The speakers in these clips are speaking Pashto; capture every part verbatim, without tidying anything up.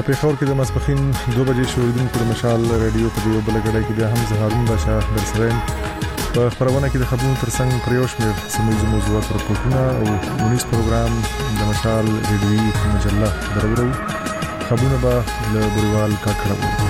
پیښور کې د ماسپخین دوه بجې شوریدونکو د مشال رادیو په دیو بلګړی کې بیا هم زهارون بشا درسرین په خبرونه کې د خبرونو ترڅنګ پریوشمیر سموي موضوعات راپورټونه او مونیس پروګرام د مشال ریډیوي مجله درورو خبرونه به له بریوال کاکړو.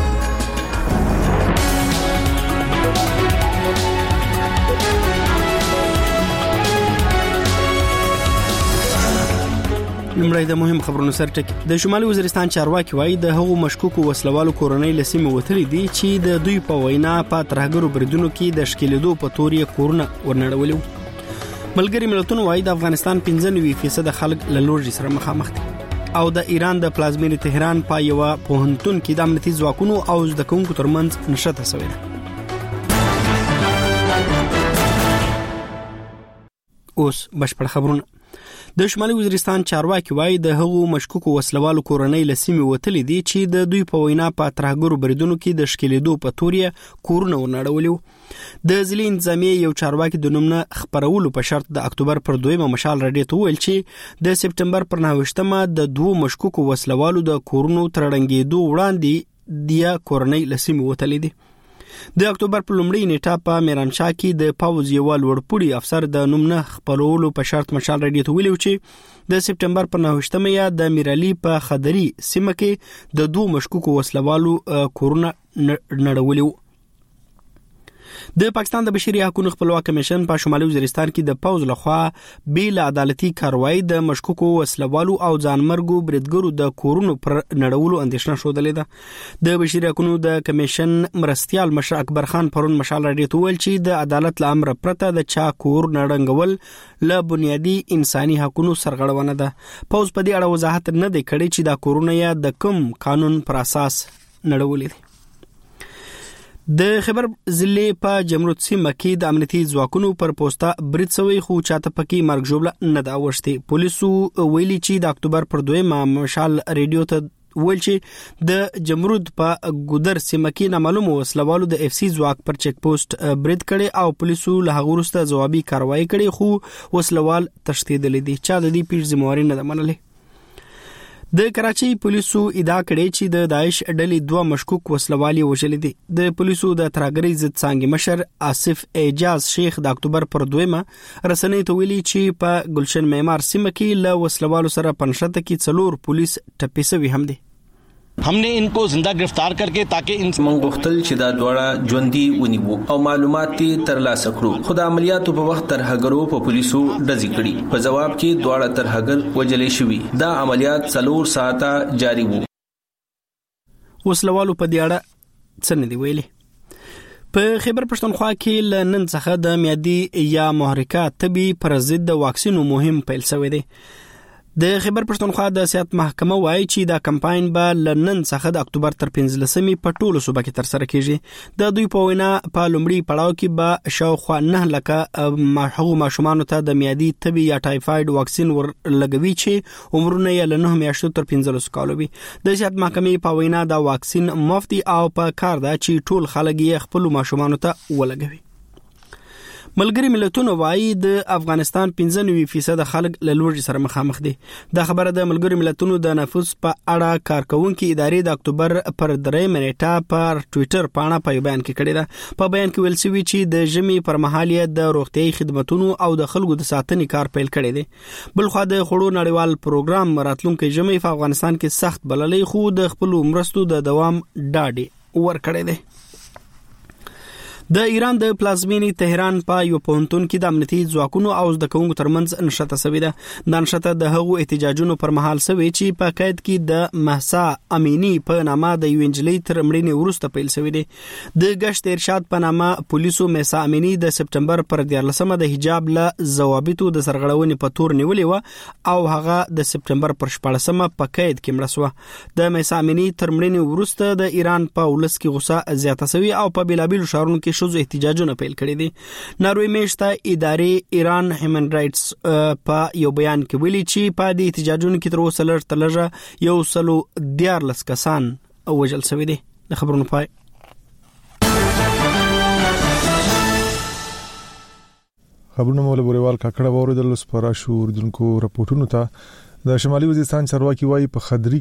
لمړی د مهم خبرونو سرټکی. د شمالي وزیرستان چارواکي وایي د هغو مشکوکو وسلوالو کورنۍ لسیمه وتلي دي چې د دوی په وینا په ترهګرو بریدونو کې د شکیلېدو په تور یې کورونه ورنړولي. ملګری ملتونو وایي د افغانستان پنځه نوي فیصد خلک له لوږې سره مخامخ دي. او د ایران د پلازمینې تهران په یو پوهنتون کې د امنیتي ځواکونو او زده کوونکو ترمنځ نښته شوې ده. اوس بشپړ خبرونه. د شمالي وزیرستان چارواکي وایي د هغو مشکوکو وسلوالو کورنۍ لسیمه وتلي دي چې د دوی په وینا په ترهګرو بریدونو کې د شکیلېدو په تور یې کورونه ورنړولي. د ځلي انتظامیې یو چارواکي د نوم نه خبرولو په شرط د اکتوبر پر دویمه مشال رادیو ته ویل چې د سپټمبر پر نهه د دوو مشکوکو وسلوالو د کورونو ترړنګېدو وړاندې د کورنۍ لسیمه وتلي دي. د اکتوبر په لومړۍ نیټه په میرانشاه کې د پاوز یو لوړپوړي افسر د نوم نه خبرولو په شرط مشال رادیو ته ویلو چې د سپټمبر په نهه یا د میرالي په خدري سیمه کې د دوه مشکوکو وسلوالو کورونه نړولي. د پاکستان د بشري حقوقو خپلواک کمیشن په شمالي وزیرستان کې د پاوز لخوا بیل عدالتي کاروایی د مشکوکو وسلوالو او ځانمرګو بریدګرو د کورونو پر نړولو اندېښنه شودلې ده. د بشري حقوقو د کمیشن مرستيال مشر اکبر خان پرون مشال رادیو ته ویل چې د عدالت له امر پرته د چا کور نړنګول له بنیادی انساني حقوقو سرغړونه ده. پاوز په دې اړه وضاحت نه دی کړی چې دا کورونه یا د کوم قانون پر اساس نړولې دي. د خبر ضلع په جمرود سیمه کې د امنیتي ځواکونو پر پوسټه برید شوی خو چاته پکې مرګ ژوبله نه دا وشته. پولیسو ویلي چې د اکتوبر پر دویمه مشال رادیو ته ویل چې د جمرود په ګودر سیمه کې نامعلوم وسلوالو د اف سی ځواک پر چیک پوسټ برید کړي او پولیسو له هغه وروسته ځوابي کاروایی کړي خو وسلوال تښتېدل دي. چا د دې پیښې ذمہواري نه منلې. د کراچۍ پولیسو ادعا کړې چې د داعش ډلې دوه مشکوک وسلوالي وژلې دي. د پولیسو د ترهګرۍ ضد څانګې مشر آصف اعجاز شیخ د اکتوبر پر دویمه رسنۍ ته ویلي چې په ګلشن معمار سیمه کې له وسلوالو سره پنځه کې څلور پولیس ټپي شوي هم دي. हमने इनको जिंदा गिरफ्तार करके ताकि इन منغختل چې دا دواړه ژوندۍ ونیو او معلومات ترلاسه کړو. خو د عملیاتو په وخت ترهګرو په پولیسو ډزې کړي. په جواب کې دواړه ترهګر وجلې شوي. دا عملیات څلور ساعته جاری وو. وسلوالو په دې اړه څه نه دی ویلي. په خیبر پښتونخوا کې لنن څخه د میادي یا محرکات طبي پر ضد واکسینو مهم پیل شوی دی. د خیبر پښتونخوا د صحت محکمه وایي چې دا کمپاین به لنن څخه د اکتوبر تر پنځلسمې په ټولو صوبه کې تر سره کیږي. د دوی په وینا په لومړي پړاو کې به شاوخوا نه لکه ماحو ماشومانو ته د میادي تبي یا ټایفاید واکسین ور لګوي چې عمرونه یې له نه میاشتو تر پنځلس کالو وي. د صحت محکمې په وینا دا واکسین مفت او په کار ده چې ټول خلک یې خپل ماشومانو ته ولګوي. ملګری ملتونو وایي د افغانستان پنځه نوي فیصد خلک له لوږې سره مخامخ دي. دا خبره د ملګری ملتونو د نفوس په اړه کارکونکو ادارې د اکتوبر پر درېمه نیټه پر ټوئیټر باندې په بیان کې کړی ده. په بیان کې ویل شوی چې د ژمي پر مهال یې د روغتيایي خدماتو او د خلکو د ساتنې کار پیل کړی دی. بلخو د خړو نړیوال پروګرام راتلونکي ژمي په افغانستان کې سخت بللې خو د خپل مرستو د دوام ډاډي ور کړی دی. د ایران د پلازمینې تهران په یو پوهنتون کې د امنیتي ځواکونو او زده کوونکو ترمنځ نښته شوې ده. دا نښته د هغو احتجاجونو پر مهال شوې چې په قید کې د مهسا امینی په نامه د یو انجلۍ تر مړینې وروسته پیل شوې ده. د گشت ارشاد په نامه پولیسو مهسا امینی د سپټمبر پر دیارلسمه د حجاب له ضوابطو د سرغړونې په تور نیولې و او هغه د سپټمبر پر شپاړسمه په قید کې مړه شوه. د مهسا امینی تر مړینې وروسته د ایران په ولس کې غوسه زیاته شوې او په بیلابیلو ښارونو کې شوزو احتجاجونه پیل کړي دي. ناروې میشته ادارې ایران هیومن رائټس په یو بیان کې ویلي چې په دې احتجاجونو کې تر اوسه لږ تر لږه یو سلو دیارلس کسان وژل شوي دي. د خبرونو پای. خبرونه مول بوریوال کاکړه وریدل سپارا شور دونکو رپورټونو ته د شمالي وزیرستان چارواکي وايي په خدري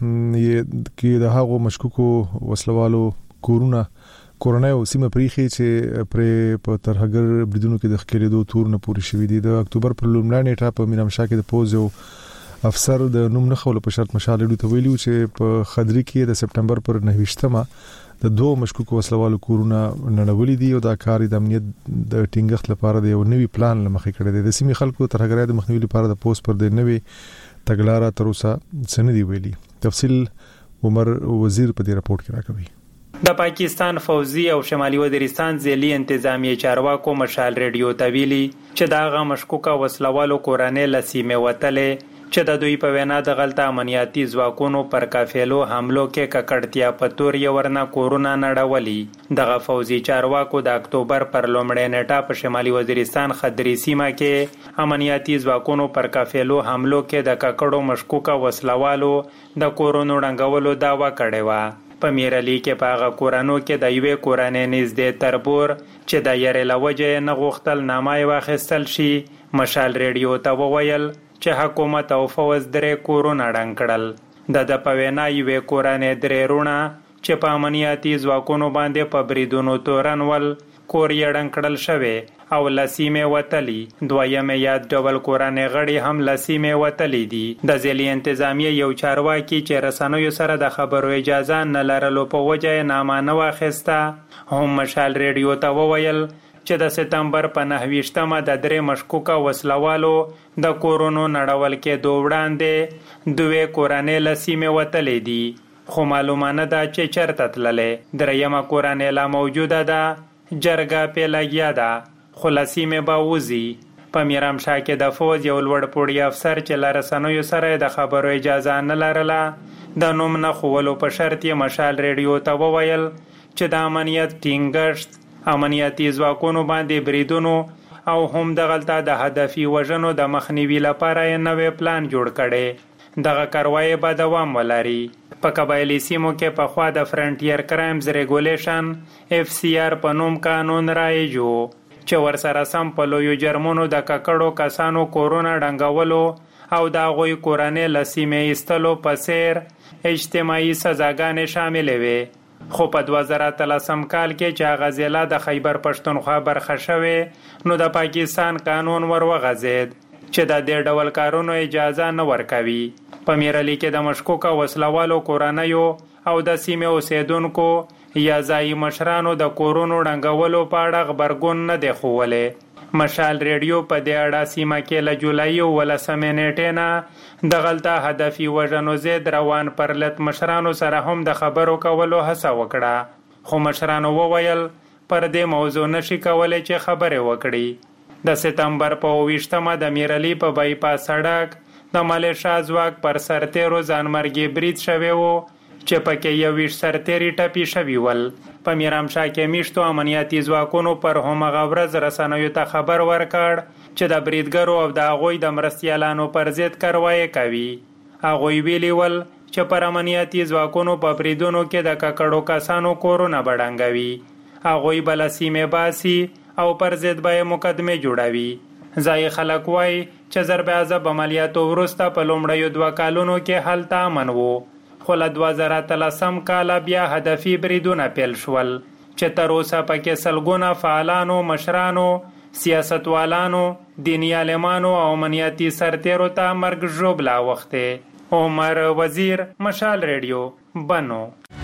کې کې د هغو مشکوکو وسلوالو کورونا کورونای او سیمه پریخي چې پر په ترهګر بریدونو کې د خکېدو تور نه پوری شوې دي د اکتوبر پر لومړنۍ نیټه په میرامشاه کې د پوز یو افسر د نوم نه خول په شرط مشال لري ته ویلو چې په خدري کې د سپټمبر پر نهویشتمه د دوه مشکوکو وسلوالو کورونا نړولې دي او دا کار د امنیت د ټینګښت لپاره د یو نوي پلان لمخې کړی دی د سیمې خلکو ترهګرۍ د مخنیوي لپاره د پوز پر د نوي تګلارې تر اوسه سندي ویلي تفصیل عمر وزیر په دې رپورت کې راکوي د پاکستان فوزي او شمالي وزیرستان ځلي انتظامی چارواکو مشال ریډیو ته ویلي چې دا غا مشکوکه وسلوالو کورانه لسیمه وتلې چې د دوی په وینا د غلطه امنیتي ځواکونو پر کافیلو حملو کې ککړتیا په تور یې ورنه کورونا نړولي دغه فوزي چارواکو د اکتوبر پر لومړۍ نیټه په شمالي وزیرستان خدري سیمه کې امنیتي ځواکونو پر کافیلو حملو کې د ککړو مشکوکه وسلوالو د کورونا ړنګولو داوا کړې و په میرالي کې په هغه کورانو کې د یوې کورانې نږدې تربور چې د یارې لوجې نه غوښتل نامای واخیستل شي مشال ریډیو ته وویل چې حکومت او فوز درې کورونا ړنګ کړل د د پوینا یوې کورانې درې رونه چې په امنیتي ځواکونو باندې په بریدونو تورن ول کور یې ړنګ کړل شوی او لسیمه وتلی دویمه یاد ډبل کورانې غړي هم لسیمه وتلی دي د ځلي انتظامیه یو چارواکي چې رسنوي سره د خبرو اجازه نه لرلو په وجه نامه نه واخیسته هم مشال ریډیو ته وویل چې د سپتمبر په نهویشتمه د درې مشکوکه وسلوالو د کورونا نړول کې دوه وړاندې دوه کورانې لسیمه وتلې دي خو معلومانه ده چې چرته تللې دریمه کورانې لا موجوده ده جرګه په لګیا ده خو لسیمه باوزي په میرامشاه کې د فوز یو لوړ پوړی افسر چې لارسنوي سره د خبرو اجازه نه لرله د نوم نه خولو په شرط یې مشال ریډیو ته وویل چې د امنیت ټینګښت امنیتي ځواکونو باندې بریدونو او هم د غلطه د هدفي وژنو د مخنیوي لپاره یې نوې پلان جوړ کړي دغه کاروایی به دوام ولري په قبایلی سیمو کې په خوا د فرنټیر کرایمز ریګولیشن اف سی آر په نوم قانون رایجو چې ورسره سم په لویو جرمونو د ککړو کسانو کورونا ډنګولو او د هغوی کورنۍ له سیمې ایستلو په څیر اجتماعي سزاګانې شاملې وې خو په دوه زره اتلسم کال کې چې هغه ضلع د خیبر پښتونخوا برخه شوې نو د پاکستان قانون ور وغځېد چې د دې ډول کارونو اجازه نه ورکوي په میرالي کې د مشکوکه وسلوالو کورنیو او د سیمې اوسیدونکو یا ځایي مشرانو د کورونا ړنګولو په اړه غبرګون نه دی ښوولی مشال ریډیو په دې اړه سیمه کې له جولای ولسمې نیټې نه د غلطه هدفي وژنو ضد روان پرلت مشرانو سره هم د خبرو کولو هڅه وکړه خو مشرانو وویل پر دې موضوع نشي کولی چې خبرې وکړي د سپتمبر په اوویشتمه د میرالي په بایپاس سړک د ملیشا ځواک پر سرتیرو ځانمرګي برید شوی و چې پکې یویشت سرتیري ټپي شوي ول په میرامشاه کې میشتو امنیتي ځواکونو پر همغه ورځ رسنیو ته خبر ورکړ چې د بریدګرو او د هغوی د مرستیالانو پر ضد کاروایی کوي هغوی ویلي ول چې پر امنیتي ځواکونو په بریدونو کې د ککړو کسانو کورونه بډنګوي هغوی بله سیمې باسي او پر ضد به مقدمې جوړوي ځایي خلک وایي چې ضرب عذاب عملیاتو وروسته په لومړیو دوه کالونو کې هلته امن و خو له دوه زره اتلسم کاله بیا هدفي بریدونه پیل شول چې تر اوسه پکې سلګونه فعالانو مشرانو سیاستوالانو دیني عالمانو او امنیتي سرتیرو ته مرګ ژوبله اوښتې عمر وزیر مشال ریډیو بنو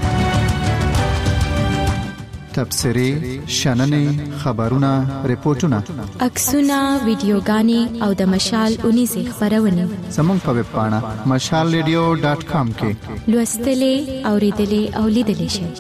تبصرې شننې خبرونه ریپورتونه عکسونه ویډیوګانې او د مشال اونیزې خبرونه زموږ په ویب پاڼه مشال ریډیو ډاټ کام کې لوستلې اوریدلې او لیدلې شئ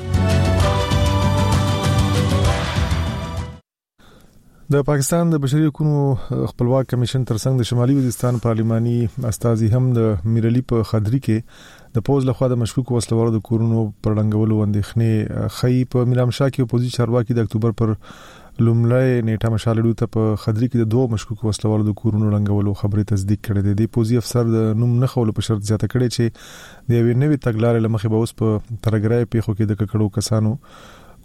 د پاکستان د بشري حقوقو خپلواک کمیشن ترڅنګ د شمالي وزیرستان پارلماني استازي هم د میرالي په خدري کې د پوز لخوا د مشکوک وسلوالو د کورونو پر ړنګولو اندېښنې خي په میرامشاه کې اپوزیشن چارواکي د اکتوبر پر لومړی نیټه مشالړو ته په خدري کې د دوه مشکوک وسلوالو د کورونو ړنګولو خبرې تصدیق کړې ده د پوزي افسر د نوم نه خول په شرط زیاته کړې چې د یوې نوې تګلارې لمخې به اوس په ترګرای پیښو کې د ککړو کسانو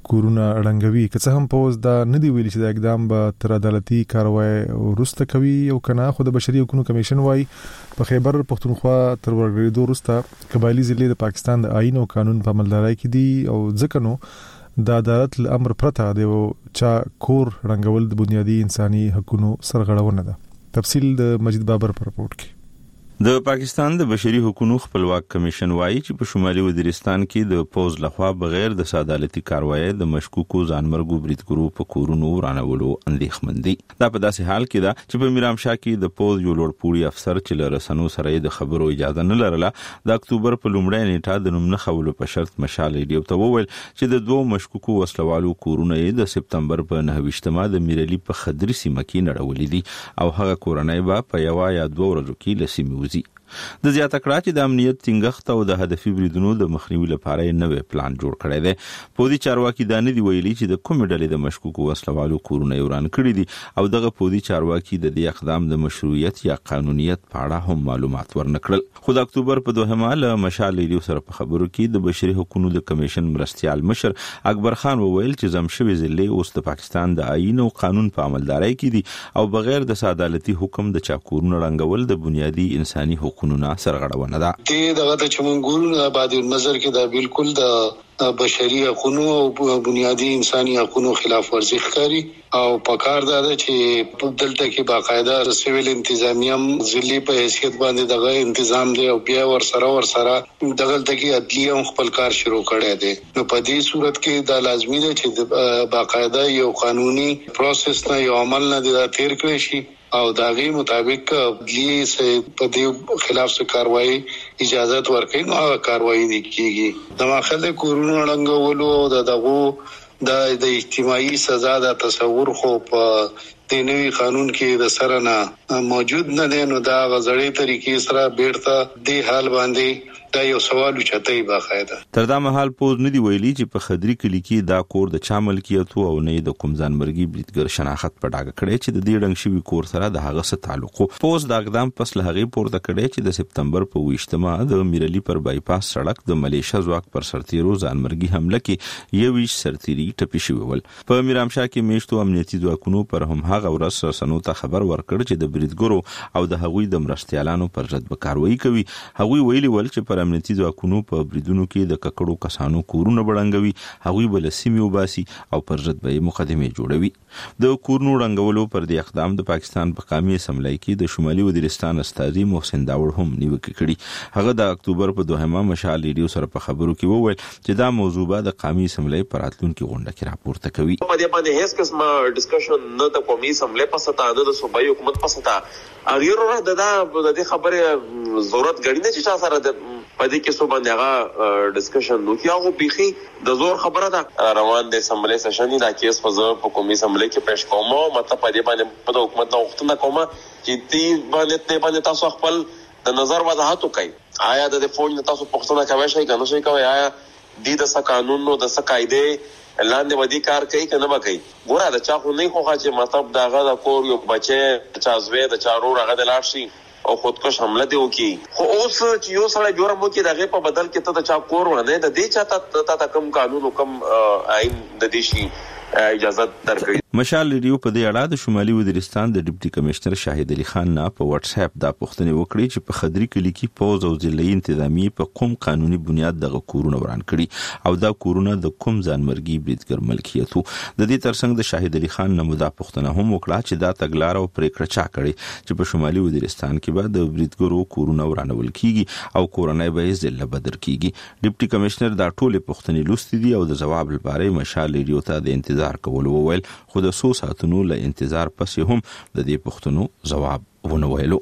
کورونه ړنګوي. که څه هم پوز دا ندی ویلي چې د اقدام به تر عدالتي کاروای ورسته کوي او کنه. خو د بشري حقوقو کمیشن وايي په خیبر پختونخوا تر ورګریدو وروسته قبایلی ضلع د پاکستان د آئین او قانون په عملداري کې دي او ځکه نو د عدالت الامر پرته دی چا کور ړنګول د بنیادی انساني حقوقو سرغړونه ده. تفصیل د مجید بابر پر رپورت کې. د پاکستان د بشري حقوقو خپلواک کمیشن وایي چې په شمالي وزیرستان کې د پوز لخوا بغیر د عدالتي کاروایی د مشکوکو ځانمرګو بریدګرو په کورونو ورانولو اندېښمن دي. دا په داسې حال کې ده چې په میرامشاه کې د پوز یو لوړپوړي افسر چې له رسنیو سره د خبرو اجازه نه لرله د اکتوبر په لومړۍ نیټه د نوم نه خولو په شرط مشال ریډیو ته وویل چې د دوه مشکوکو وسلوالو کورونه د سپتمبر په نهه د میرلی په خدري سیمه کې نړولې دي او هغه کورنۍ به په یو یا دوه ورځو کې له سیمې وځي. د زیاته کړه چې د امنیت ټینګښت او د هدفي بریدونو د مخنیوي لپاره نوې پلان جوړ کړی دی. پودي چارواکي دا نه دی ویلي چې د کومې ډلې د مشکوکو وسلوالو کورونه وران کړي دي او دغه پودي چارواکي د دې اقدام د مشروعیت یا قانونیت په اړه هم معلومات ورنکړل. خو د اکتوبر په دوهمه له مشال ریډیو سره په خبرو کې د بشري حقوقو د کمیشن مرستيال مشر اکبر خان وویل چې زمشوي ضلع اوس د پاکستان د آئین او قانون په عملداري کې دي او بغیر د عدالتي حکم د چا کورونه رنګول د بنیادی انساني حقوقو قانونا سرغړونه ده. دې دغه د چمنګورو بعد نظر کې دا بالکل د بشري حقوقو او بنیادی انساني حقوقو خلاف ورزي ښکاري او پکار ده چې په دلته کې باقاعده سیویل انتظامیه ضلع په حیثیت باندې دغه تنظیم دی او بیا ور سره ور سره دغه تکي عدلیه هم خپل کار شروع کړی دی. نو په دې صورت کې دا لازمي ده چې باقاعده یو قانوني پروسس نه یو عمل نه دی تیر کړی شي او داغي مطابق عدلیه سے په دې خلاف څه کاروایی اجازه ورکړي نو هغه کاروایی دي کیږي. د ماخله کورونو ړنګولو د دغه د اجتماعي سزا د تصور خو په د نوي قانون کې د سره نه موجود نه دی. نو دا غزړې طریقې سره بیرته د حال باندې دا یو سوال چتای باقاعده. تر دا مهال پوز ندی ویلي چې په خدري کلی کې دا کور د چا ملکیت او نه د کوم ځانمرګي بریدګر شناخت په ډاګه کړي چې د دې ډنګ شوی کور سره د هغه سره تعلق. پوز دا اقدام پس له هغه پورته کړي چې د سپتمبر په ویشتمه د میرلی پر بایپاس سړک د ملیشیا ځواک پر سرتیرو ځانمرګي حمله کې یو ویش سرتیری ټپي شوی ول. په میرامشاه کې میشتو امنیتي ځواکونو پر هم هغه ورځ سنو ته خبر ورکړ چې د بریدګرو او د هغوی د مرستيالانو پر ضد به کاروایی کوي. هغوی ویلي ول چې پر امنیتي ځواکونو په بریدونو کې د ککړو کسانو کورونه بړنګوي، هغوی بل سیمه وباسي او پر ضد به مقدمه جوړوي. د کورونو رنګولو پر د اقدام د پاکستان په قومي اسمبلی کې د شمالي وزیرستان استاذي محسن داوړ هم نیوکه کړي. هغه د اکتوبر په دوهمه مشال ریډیو سره په خبرو کې وویل چې دا موضوع به د قومي اسمبلی پر راتلونکي غونډه کې راپورته کوي. په دې باندې هیڅ قسمه ډسکشن نه د قومي اسمبلی په ستا د صوبایي حکومت په ستا اغیر را د د خبره ضرورت غړي نه چې تاسو سره د پدې کې سو باندې هغه ډسکشن نو کیاغه بيخي د زور خبره ده. روان د اسمبلی سشن دا کیس په په قومي اسمبلی کې پېښ کومه مطلب پدې باندې په حکومت نو وختونه کومه چې دې باندې ته باندې تاسو خپل د نظر وضاحت وکړئ. آیا د فوج نه تاسو پښتنه کوي شي کنه شي کوي آیا د د قانون نو د قاعده لاندې ودی کار کوي کنه به کوي. ګوره د چا خو نه خوخه چې مطلب داغه د کور یو بچي چا زوی د چارو راغه د لاړ شي او خودکش حمله دی وکي. خو اوس چې یو سره جوړم وکي دغه په بدل کې ته د چا کور ونه د دې چاته ته کم قانون او کم آئین د دې شي اجازه درکړي. مشال ریډیو په دې اړه د شمالي وزیرستان د ډیپټي کمشنر شاهد علي خان نه په واتس اپ دا پوښتنه وکړي چې په خدري کلی کې پوز او ضلعي انتظامی په کوم قانوني بنیاد دغه کورونه وران کړي او دا کورونه د کوم ځانمرګي بریدګر ملکیت وو. د دې ترڅنګ د شاهد علي خان نه مدا پوښتنه هم وکړه چې دا تګلار او پریکړه چا کړي چې په شمالي وزیرستان کې به د بریدګرو کورونه ورانول کیږي او کورنۍ به ضلع بدر کیږي. ډیپټي کمشنر دا ټول پوښتنې لوستې دي او د جواب لپاره مشال ریډیو ته د انتظار کول وویل. خو د سو ساعتونو له انتظار پسې هم د دې پوښتنو جواب ونه ویلو.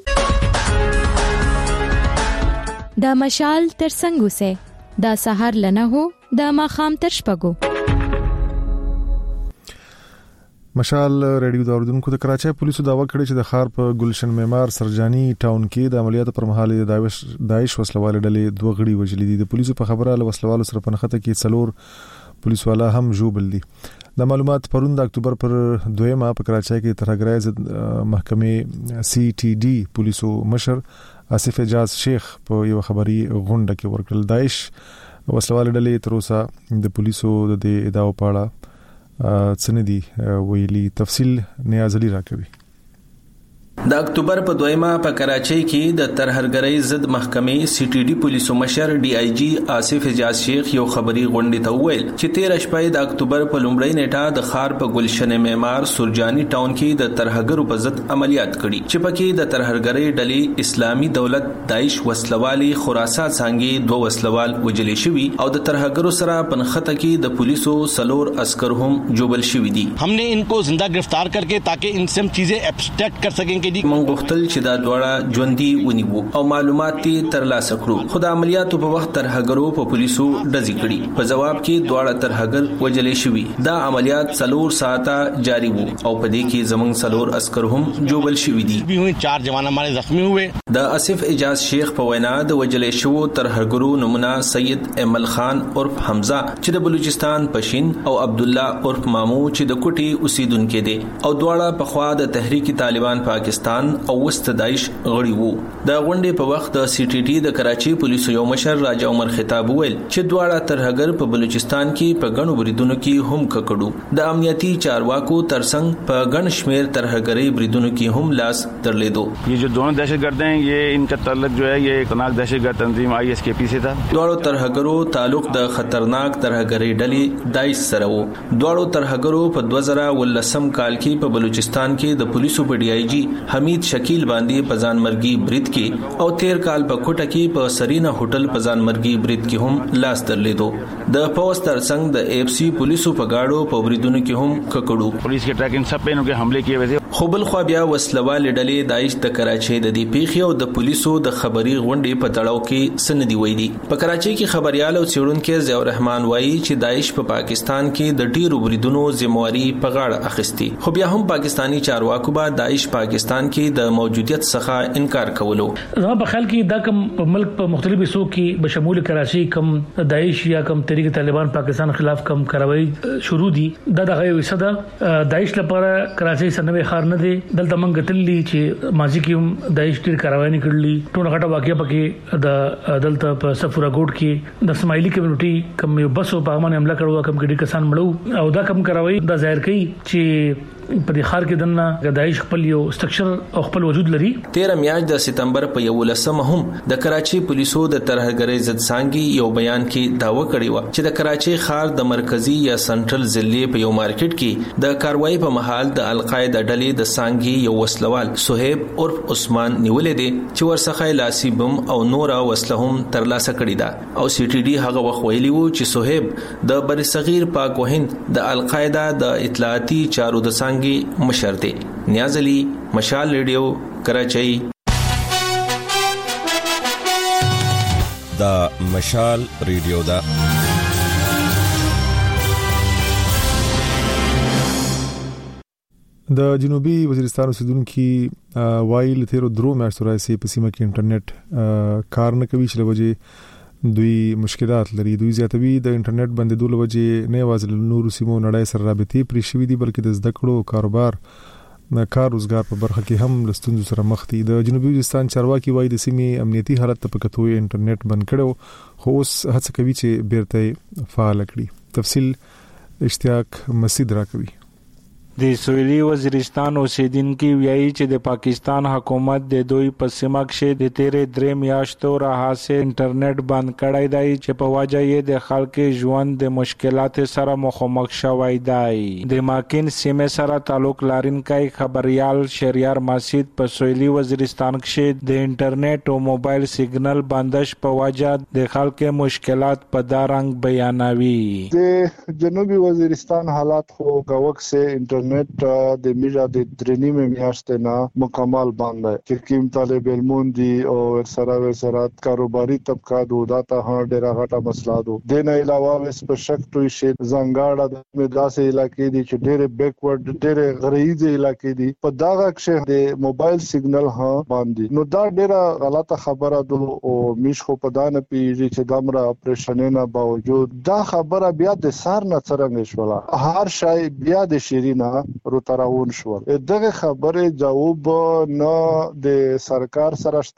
دا مشال تر څنګه سه دا سحر لنه هو دا ماخام تر شپګو. مشال ریډیو د اوردونکو د کراچۍ پولیسو داوا کړی چې د خار په ګلشن معمار سرجانی ټاون کې د عملیاتو پر مهال د داعش داعش وسلوال ډلې دوه غړي وژلي دي. د پولیسو په خبره له وسلوالو سره په نخته کې څلور پولیس والا هم جوړ دي. د معلومات پرون د اکتوبر پر دویمه په کراچۍ کې ترهګرای ضد محکمې سی ټي ډي پولیسو مشر آصف اجاز شیخ په یو خبري غونډه کې ورکړل. داعش وسلوال ډلې تر اوسه د پولیسو د ادعاو په اړه څه دي ویلي، تفصیل نیاز علي راکوي. د اکتوبر په دویمه په کراچۍ کې د ترهګرۍ ضد محکمې سی ټي ډي پولیسو مشر ډي آی جی آصف اجاز شیخ یو خبري غونډه ته وویل چې تیر شپه د اکتوبر په لومړۍ نیټه د خار په ګلشن معمار سورجاني ټاون کې د ترهګرو په ضد عملیات کړي چې پکې د ترهګرۍ ډلې اسلامي دولت داعش وسلوالي خراسان څنګه دوه وسلوال وجلې شوي او د ترهګرو سره پنخته کې د پولیسو سلور عسكر هم جوبل شوي دي. हमने इनको जिंदा गिरफ्तार करके ताकि इनसे हम चीजें एब्स्ट्रैक्ट कर सकें. من غوښتل چې دا دواړه ژوندۍ ونیوو او معلومات یې ترلاسه کړو، خو د عملیاتو په وخت ترهګرو په پولیسو ډزې کړي. په جواب کې دواړه ترهګر وجلې شوي. دا عملیات څلور ساعته جاری وو او په دې کې زمونږ څلور عسكر هم جوبل شوي دي. چار جوان ہمارے زخمی ہوئے. د آصف اجاز شیخ په وینا د وجلې شوو ترهګرو نمونه سید امل خان عرف حمزه چې د بلوچستان پشین او عبد الله عرف مامو چې د کوټي اوسیدونکو دي او دواړه په خوا د تحریک طالبان پاکستان او وست داعش غړي وو. د غونډې په وخت د سی ټي ټي د کراچي پولیسو یو مشر راجا عمر خطاب ویل چې دواړه ترهګر په بلوچستان کې په غنو بریدونو کې هم ککړو. د امنیتي چارواکو ترڅنګ په غن شمیر ترهګري بریدونو کې هم لاس درلیدو. یہ جو دونوں دہشتگرد ہیں یہ ان کا تعلق جو ہے یہ خطرناک دہشتگرد تنظیم آئی ایس کے پی سے تھا. دواړو ترهګرو تعلق د خطرناک ترهګري ډلې داعش سره وو. دواړو ترهګرو په دوه زره ولسم کال کې په بلوچستان کې د پولیسو په ډي آی جی حمید شکیل باندې پزان مرګي برید کې او تیر کال په کوټه کې په سرینا هوټل پزان مرګي برید کې هم لاس درلیدو. د پوسټ ترڅنګ د اف سی پولیسو په گاډو په بریدونو کې هم ککړو. پولیس کې ټریکنګ سب په انو کې حمله کیے ویسے خو بل خو بیا وسلوال ډلې داعش د کراچۍ د دی پیښې او د پولیسو د خبري غونډې په تړاو کې سندې وایي. په کراچۍ کې خبريال او څېړونکو ضیاء الرحمن وایي چې داعش په پا پاکستان کې د ډیرو بریدونو ذمہواری په غاړه اخیستي، خو بیا هم پاکستانی چارواکو به داعش پاکستان کې د موجودیت څخه انکار کولو. زما په خیال کې دا کوم ملک په مختلفو حصو کې بشمول کراچۍ کوم داعش یا کوم تحریک طالبان پاکستان خلاف کوم کاروایی شروع دي، دا دغه یو څه ده. داعش لپاره کراچۍ سنوي خار نه دي. دلته موږ غتللی چې ماضي کې هم داعش ډیر کاروایی نه کړلې. ټول غټه واقعیا پکې د دلته په سفورا ګوټ کې د اسماعیلی کمیونټي کوم یو بس په باندې حمله کړو، کوم کې ډیر کسان مړو او دا کوم کاروایی دا ظاهر کوي چې په دې خار کې دنه داعش خپل یو سټرکچر او خپل وجود لري. تیر میاشت د سپتمبر په یو لسمه هم د کراچي پولیسو د ترهګرۍ ضد څنګه یو بیان کې داوا کړی و چې د کراچي خار د مرکزی یا سنټرل ضلع په یو مارکیټ کې د کاروایی په محل د القاعده ډلې د څنګه یو وسلوال صہیب عرف عثمان نیولې دي چې ورڅخه لاسي بم او نور وسله هم ترلاسه کړی دا. او سی ټي ډي هغه وخت ویلی وو چې صہیب د بر صغیر پاک وهند د القاعده د اطلاعاتي چارو د څنګه مشر دی. نیاز علي، مشال ریډیو، کراچۍ. دا مشال ریډیو دا د جنوبي وزیرستان اوسیدونکو وایي تیرو درو میاشتو راځي په سیمه کې انټرنیټ کار نه کوي چې لوجه دوی مشکلات لري. دوی زیاتوي د انټرنیټ بندیدو لوجه نه یوازې نور سیمو نړۍ سره رابطې پرې شوې دي بلکې د زده کړو کاروبار کار روزګار په برخه کې هم لستونزو سره مخ دي. د جنوبي وزیرستان چارواکي وایي د سیمې امنیتي حالت په کتو انټرنیټ بند کړو، خو اوس هڅه کوي چې بیرته فعال کړي. تفصیل اشتیاق مسعود راکوي. د سویلي وزیرستان اوسیدونکو ویایي چې د پاکستان حکومت د دوی په سیمه کې د تیرې درې میاشتو راهیسې انټرنیټ بند کړی دی چې په وجه یې د خلکو ژوند د مشکلاتو سره مخامخ شوی دی. د ماکین سیمه سره تعلق لرونکی خبريال شهریار مسعود په سویلي وزیرستان کې د انټرنیټ او موبایل سیګنل بندش په وجه د خلکو مشکلات په دارنګ بیانوي. د جنوبي وزیرستان حالات خو گاوک سے انټرنیټ انټرنیټ د میجا د درنیمه میاشتې نه مکمل باندې چې کوم طالب علمون دي او سره سره کاروباري طبقه دودا ته ډیره غټه مسله ده. د نه علاوه وس په شک توي شي زنګاړه د مداسه علاقې دي چې ډیره بیکورډ ډیره غریزه علاقې دي په داغه کې د موبایل سیګنل ها باندې نو دا ډیره غلطه خبره ده او میش خو په دانه پیږي چې دمره اپریشن نه باوجود دا خبره بیا د سار نه څرنګ شوله هر شای بیا د شیرینه روتراون شو. دغه خبره جواب نه د سرکار سره شته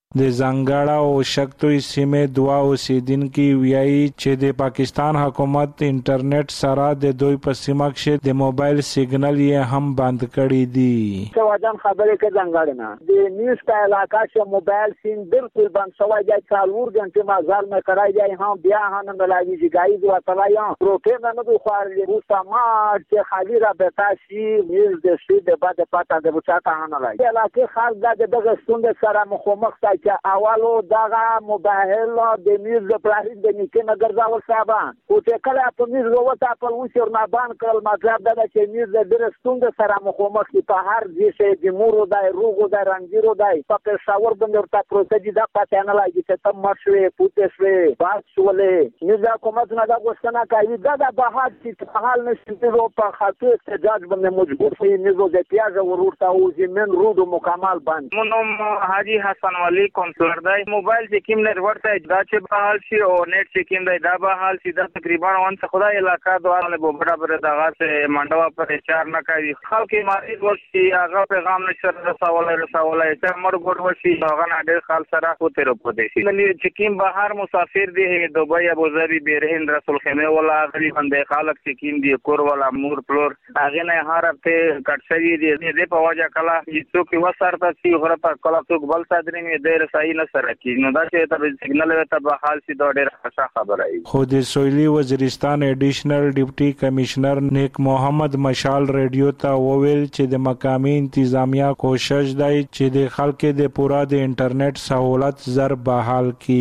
د زنګړه او شکتوي سیمه دوا اوسیدونکو ویایي چې د پاکستان حکومت انټرنیټ سره د دوی په سیمه کې د موبایل سیګنل یې هم بند کړی دی. څو ځان خبرې کې زنګړه نه د نیوز په علاقہ کې موبایل سیم بالکل بند شوی دی. څلور غنټه مازال مې کړای دی هم بیا هم نه لګي چې گاي دوا تلایا پروتین نه دوه خارلي روسا ما چې خالي را بتا شي نیوز د شي د بعد پتا د بچاته نه لګي. علاقه خاص د دغه ستوند سره مخامخ چې اولو دغه موبایل د نیوز د پلاټ د نیکه نګر ځاول صاحبان او چې کله په نیوز وروته په وشور نه باندې کول مطلب دا چې نیوز د درستوند سره مخامخ په هر ځای د مورو د روغو د رنګیرو د په پېښور باندې ورته پروتې د پته نه لګي چې تم مرشوي پوتې باز شولې نیوز حکومت نه دا غوښتنه کوي دا د بهاد چې په حال نشي په خاطر احتجاج باندې مجبور شي نیوز د پیاز ورورته او زمين رودو مکمل باندې مونږ حاجی حسن ولی کنټرولر دی موبایل چې کوم نه ورته دا چې په حال شي او نت چې کوم دی دا به حال شي دا تقریبا وان څه خدای علاقہ دواره به برابر دغه څه منډوا پر چار نه کوي خلک مریض ورشي هغه پیغام نشر رسولای رسولای چې مر ګور ورشي هغه نه ډېر خال سره کوته رو پدې شي نو چې کوم بهر مسافر دی دوبۍ ابو ظبي بیرهند رسول خیمه ولا غلی باندې خلک چې کوم دی کور ولا مور پلور هغه نه هر ته کټسوي دی دې په وجه کلا چې څوک وسارته چې غره په کلا څوک بل صدرین ډېر صحیح نه سره کی نو دا چې ته سیګنل ته به حال سي دا ډېر ښه خبره ای. خو د سویلي وزیرستان ایډیشنل ډیپټي کمشنر نیک محمد مشال ریډیو ته وویل چې د مقامی انتظامیه کوشش دی چې د خلکو د پورا د انټرنیټ سہولت زر بحال کی.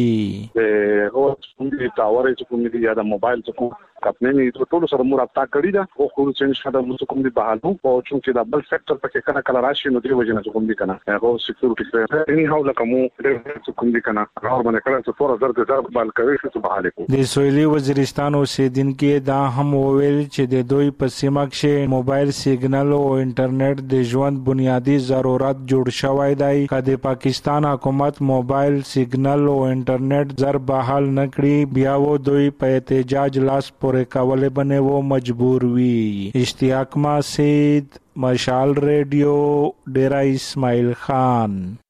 او څنګه ټاور چې کوم دی یا د موبایل څخه خپل نه ټول ټول سره مرابطه کړی دا او خو چې شاده موږ کوم دی بحالو او چې دا بل فیکټر پکې کنه کله راشي نو دی وجنه کوم دی کنه هغه سکیورټي سره اني هاو لکه مو ډېر کوم دی کنه راو باندې کله چې فور زر د زر بال کوي چې بحاله کو. د سویلي وزیرستان اوسیدونکو دا هم وویل چې د دوی په سیمه کې موبایل سیګنل او انټرنیټ د ژوند بنیادی ضرورت جوړ شوی دی. کله پاکستان حکومت موبایل سیګنل او انټرنیټ زر بحال نکړي بیا و دوی په احتجاج لاس پورې کولې بنه و مجبور وي. اشتیاق ماسید مشال ریډیو ډیرا اسماعیل خان.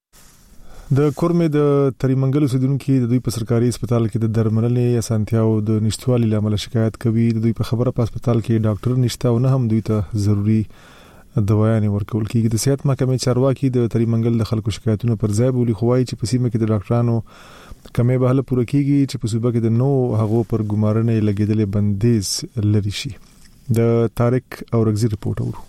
د کورمې د تریمنګل اوسیدونکو د دوی په سرکاري هسپتال کې د درملنې اسانتیاو د نشټوالي لامل شکایت کوي. د دوی په خبره په هسپتال کې ډاکټر نشته او نه هم دوی ته ضروری دوايانې ورکول کیږي. د صحت محکمې چارواکي د تریمنګل د خلکو شکایتونو پر ځای بولی خوای چې په سیمه کې د ډاکټرانو کمې به هله پوره کیږي چې په صوبه کې د نو هغو پر ګمارنې لګیدلې بندیز لري شي. د طارق اورغزي رپورټ اورو.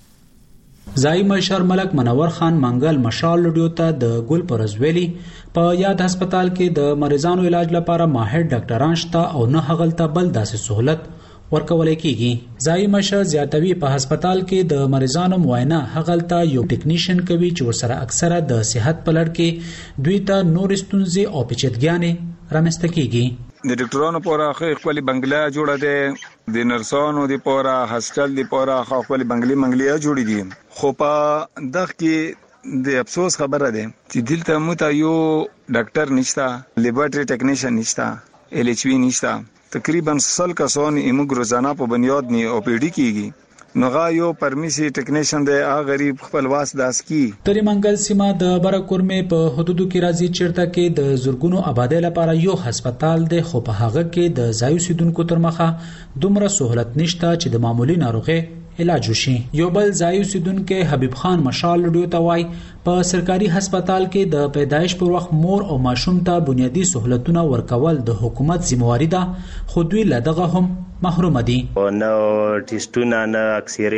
ځای مشر ملک منور خان منګل مشال لډیو ته د ګل پرزویلی په یاد هسپتال کې د مریضانو علاج لپاره ماهر ډاکټران شته او نه هغلته بل داسې سہولت ورکول کیږي. ځای مشر زیاتوي په هسپتال کې د مریضانو معاینه هغلته یو ټیکنیشن کوي چې ورسره اکثره د صحت په لړ کې دوی ته نور ستونزې او پیچیدګیانې رامنځته کیږي. د ډاکټرانو پوره خپل بنگلا جوړه ده د نرسانو د پوره هاسپټل د پوره خپل بنگلي منګلي جوړې دي خو په دغه کې د افسوس خبره ده چې دلته مو ته یو ډاکټر نشته لیبارټري ټیکنیشن نشته ال ایچ وی نشته تقریبا سل کسان ایموګ روزانه په بنیاد نه او پی ډی کیږي نو غا یو پرمیسي ټیکنیشن دی هغه غریب خپل واس داس کی. تریمنګل سیمه د برکورمې په حدودو کې راځي چیرته کې د زورګونو آبادی لپاره یو هسپتال دی خو په هغه کې د ځایو سیدونکو تر مخه دومره سہولت نشته چې د معمولی ناروغي علاج وشي. یو بل ځایو سیدونکو حبیب خان مشال لډیو ته وای په سرکاري هسپتال کې د پیدایش پر وخت مور او ماشوم ته بنیادی سہولتونه ورکول د حکومت ذمہواری ده خو دوی لدغه هم محروم دي. نو ټیسټونه نه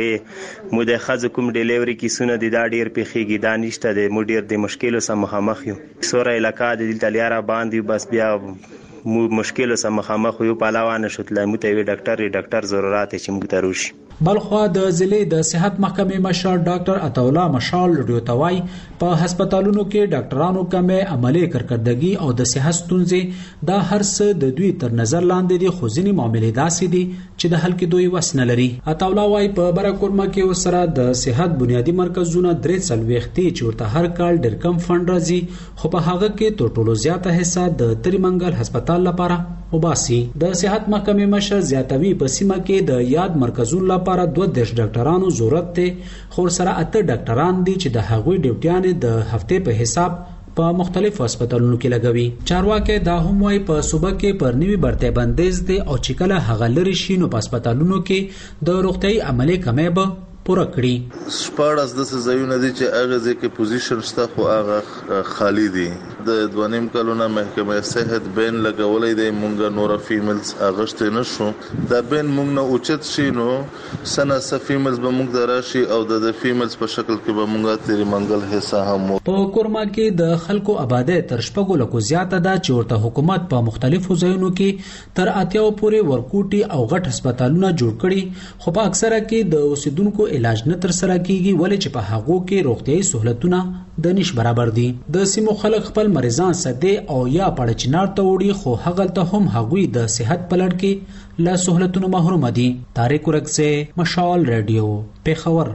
اکثره مو د خځو کوم ډیلیوري کیسونه د دا ډیر پیخيږي دا نشته د مو ډیر د مشکلو سره مخامخ یو سوره علاقہ د دلته لیاره باندې بس بیا مو مشکلو سره مخامخ یو پهلوان شوتلای مو ته ډاکټر ډاکټر ضرورت چې موږ ته روشي. بلخوا د ضلع د صحت محکمې مشر ډاکټر عطاولا مشال لډیو توای په هسپتالونو کې ډاکټرانو کمې عملي کارکړدګي او د صحت ستونزې دا هر څه د دوی تر نظر لاندې دي خو ځینې معاملې داسې دي چې د حل کې دوی وس نه لري. عطاولا وای په برکورما کې وسره د صحت بنیادی مرکزونه درې څلويختي چې ورته هر کال ډېر کم فند راځي خو په هغه کې تر ټولو زیاته حصہ د تریمنګل هسپتال لپاره وباسي. د صحت محکمې مشر زیاتوي په سیمه کې د یاد مرکزونو لپاره دوه دیش ډاکټرانو ضرورت ته خو سره اته ډاکټران دي چې د هغوی ډیوټیان د هفته په حساب په مختلفو هسپتالونو کې لګوي. چارواکي دا هم وايي په صوبه کې پر نوي برته بندیز دي او چې کله هغه لري شي نو په هسپتالونو کې د روغتيایي عملي کمې به پوره کړي. شپږ د ځایونه دي چې هغه ځکه پوزیشن شته خو هغه خالی دي. د دوانیم کلونه محکمه صحت بین لګولې دی مونږه نور فیمیلز اغشته نشو دا بین مونږ نه اوچت شي نو سنه س فیمیلز به مونږ دراشي او د فیمیلز په شکل کې به مونږه تیری منګل حصہ هم. په کورما کې د خلکو آباده تر شپږو لکو زیاته ده چې ورته حکومت په مختلفو ځایونو کې تر اتیاو پورې ورکوټي او غټ هسپتالونه جوړ کړي خو په اکثره کې د اوسیدونکو علاج نه تر سره کیږي ولې چې په هغو کې روغتيایي سہولتونه د نش برابر دي. د سیمو خلک خپل مریضان سده او یا پړ چنار ته وړي خو هغه ته هم هغوی د صحت پلړ کې له سہولتونو محروم دي. طارق ورکسه مشال رادیو پیښور.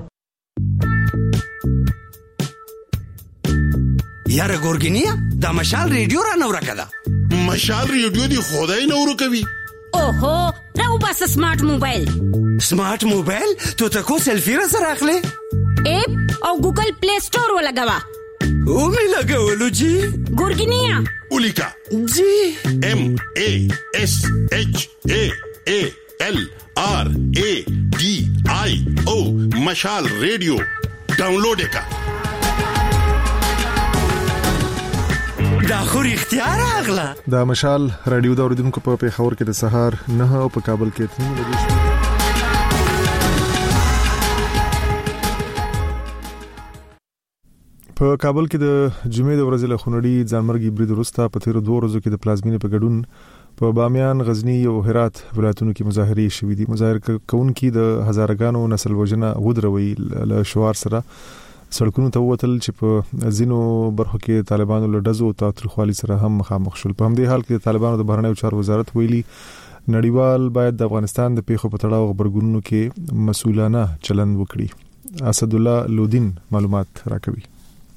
یاره ګورګینیا دا مشال رادیو را نو راکړه. مشال رادیو دی خدای نو ورکوي. اوهو راو بس سمارټ موبایل. سمارټ موبایل تو ته کو سیلفی را سره اخلي اپ او ګوګل پلی سٹور ولګوا. او می لګولو جی ګورګینیا اولیکا جی ام ا اس اچ ا ا ال ار ا ډي آی او مشال رادیو ډاونلوډ کا. دا خو اختیار اغلا. دا مشال رادیو دا اوریدونکو په پیښور کې د سهار نه او په کابل کې تنظیم لګی شو. په کابل کې د جمعې د ورځې له خونړي ځانمرګي برید وروسته په تیرو دوه ورځو کې د پلازمینې په ګډون په بامیان، غزنی او هرات ولایتونو کې مظاهرې شوې دي. مظاهره کوونکي د هزارګانو نسل وژنه ودروي له شوار سره سړکونو ته ووتل چې په ځینو برخو کې طالبانو له ډزو او تاوتریخوالي سره هم مخامخ شول. په همدې حال کې د طالبانو د بهرنیو چارو وزارت ویلي نړیوال باید د افغانستان د پیښو په تړاو خبرګونونو کې مسؤلانه چلند وکړي. اسد الله لودین معلومات راکوي.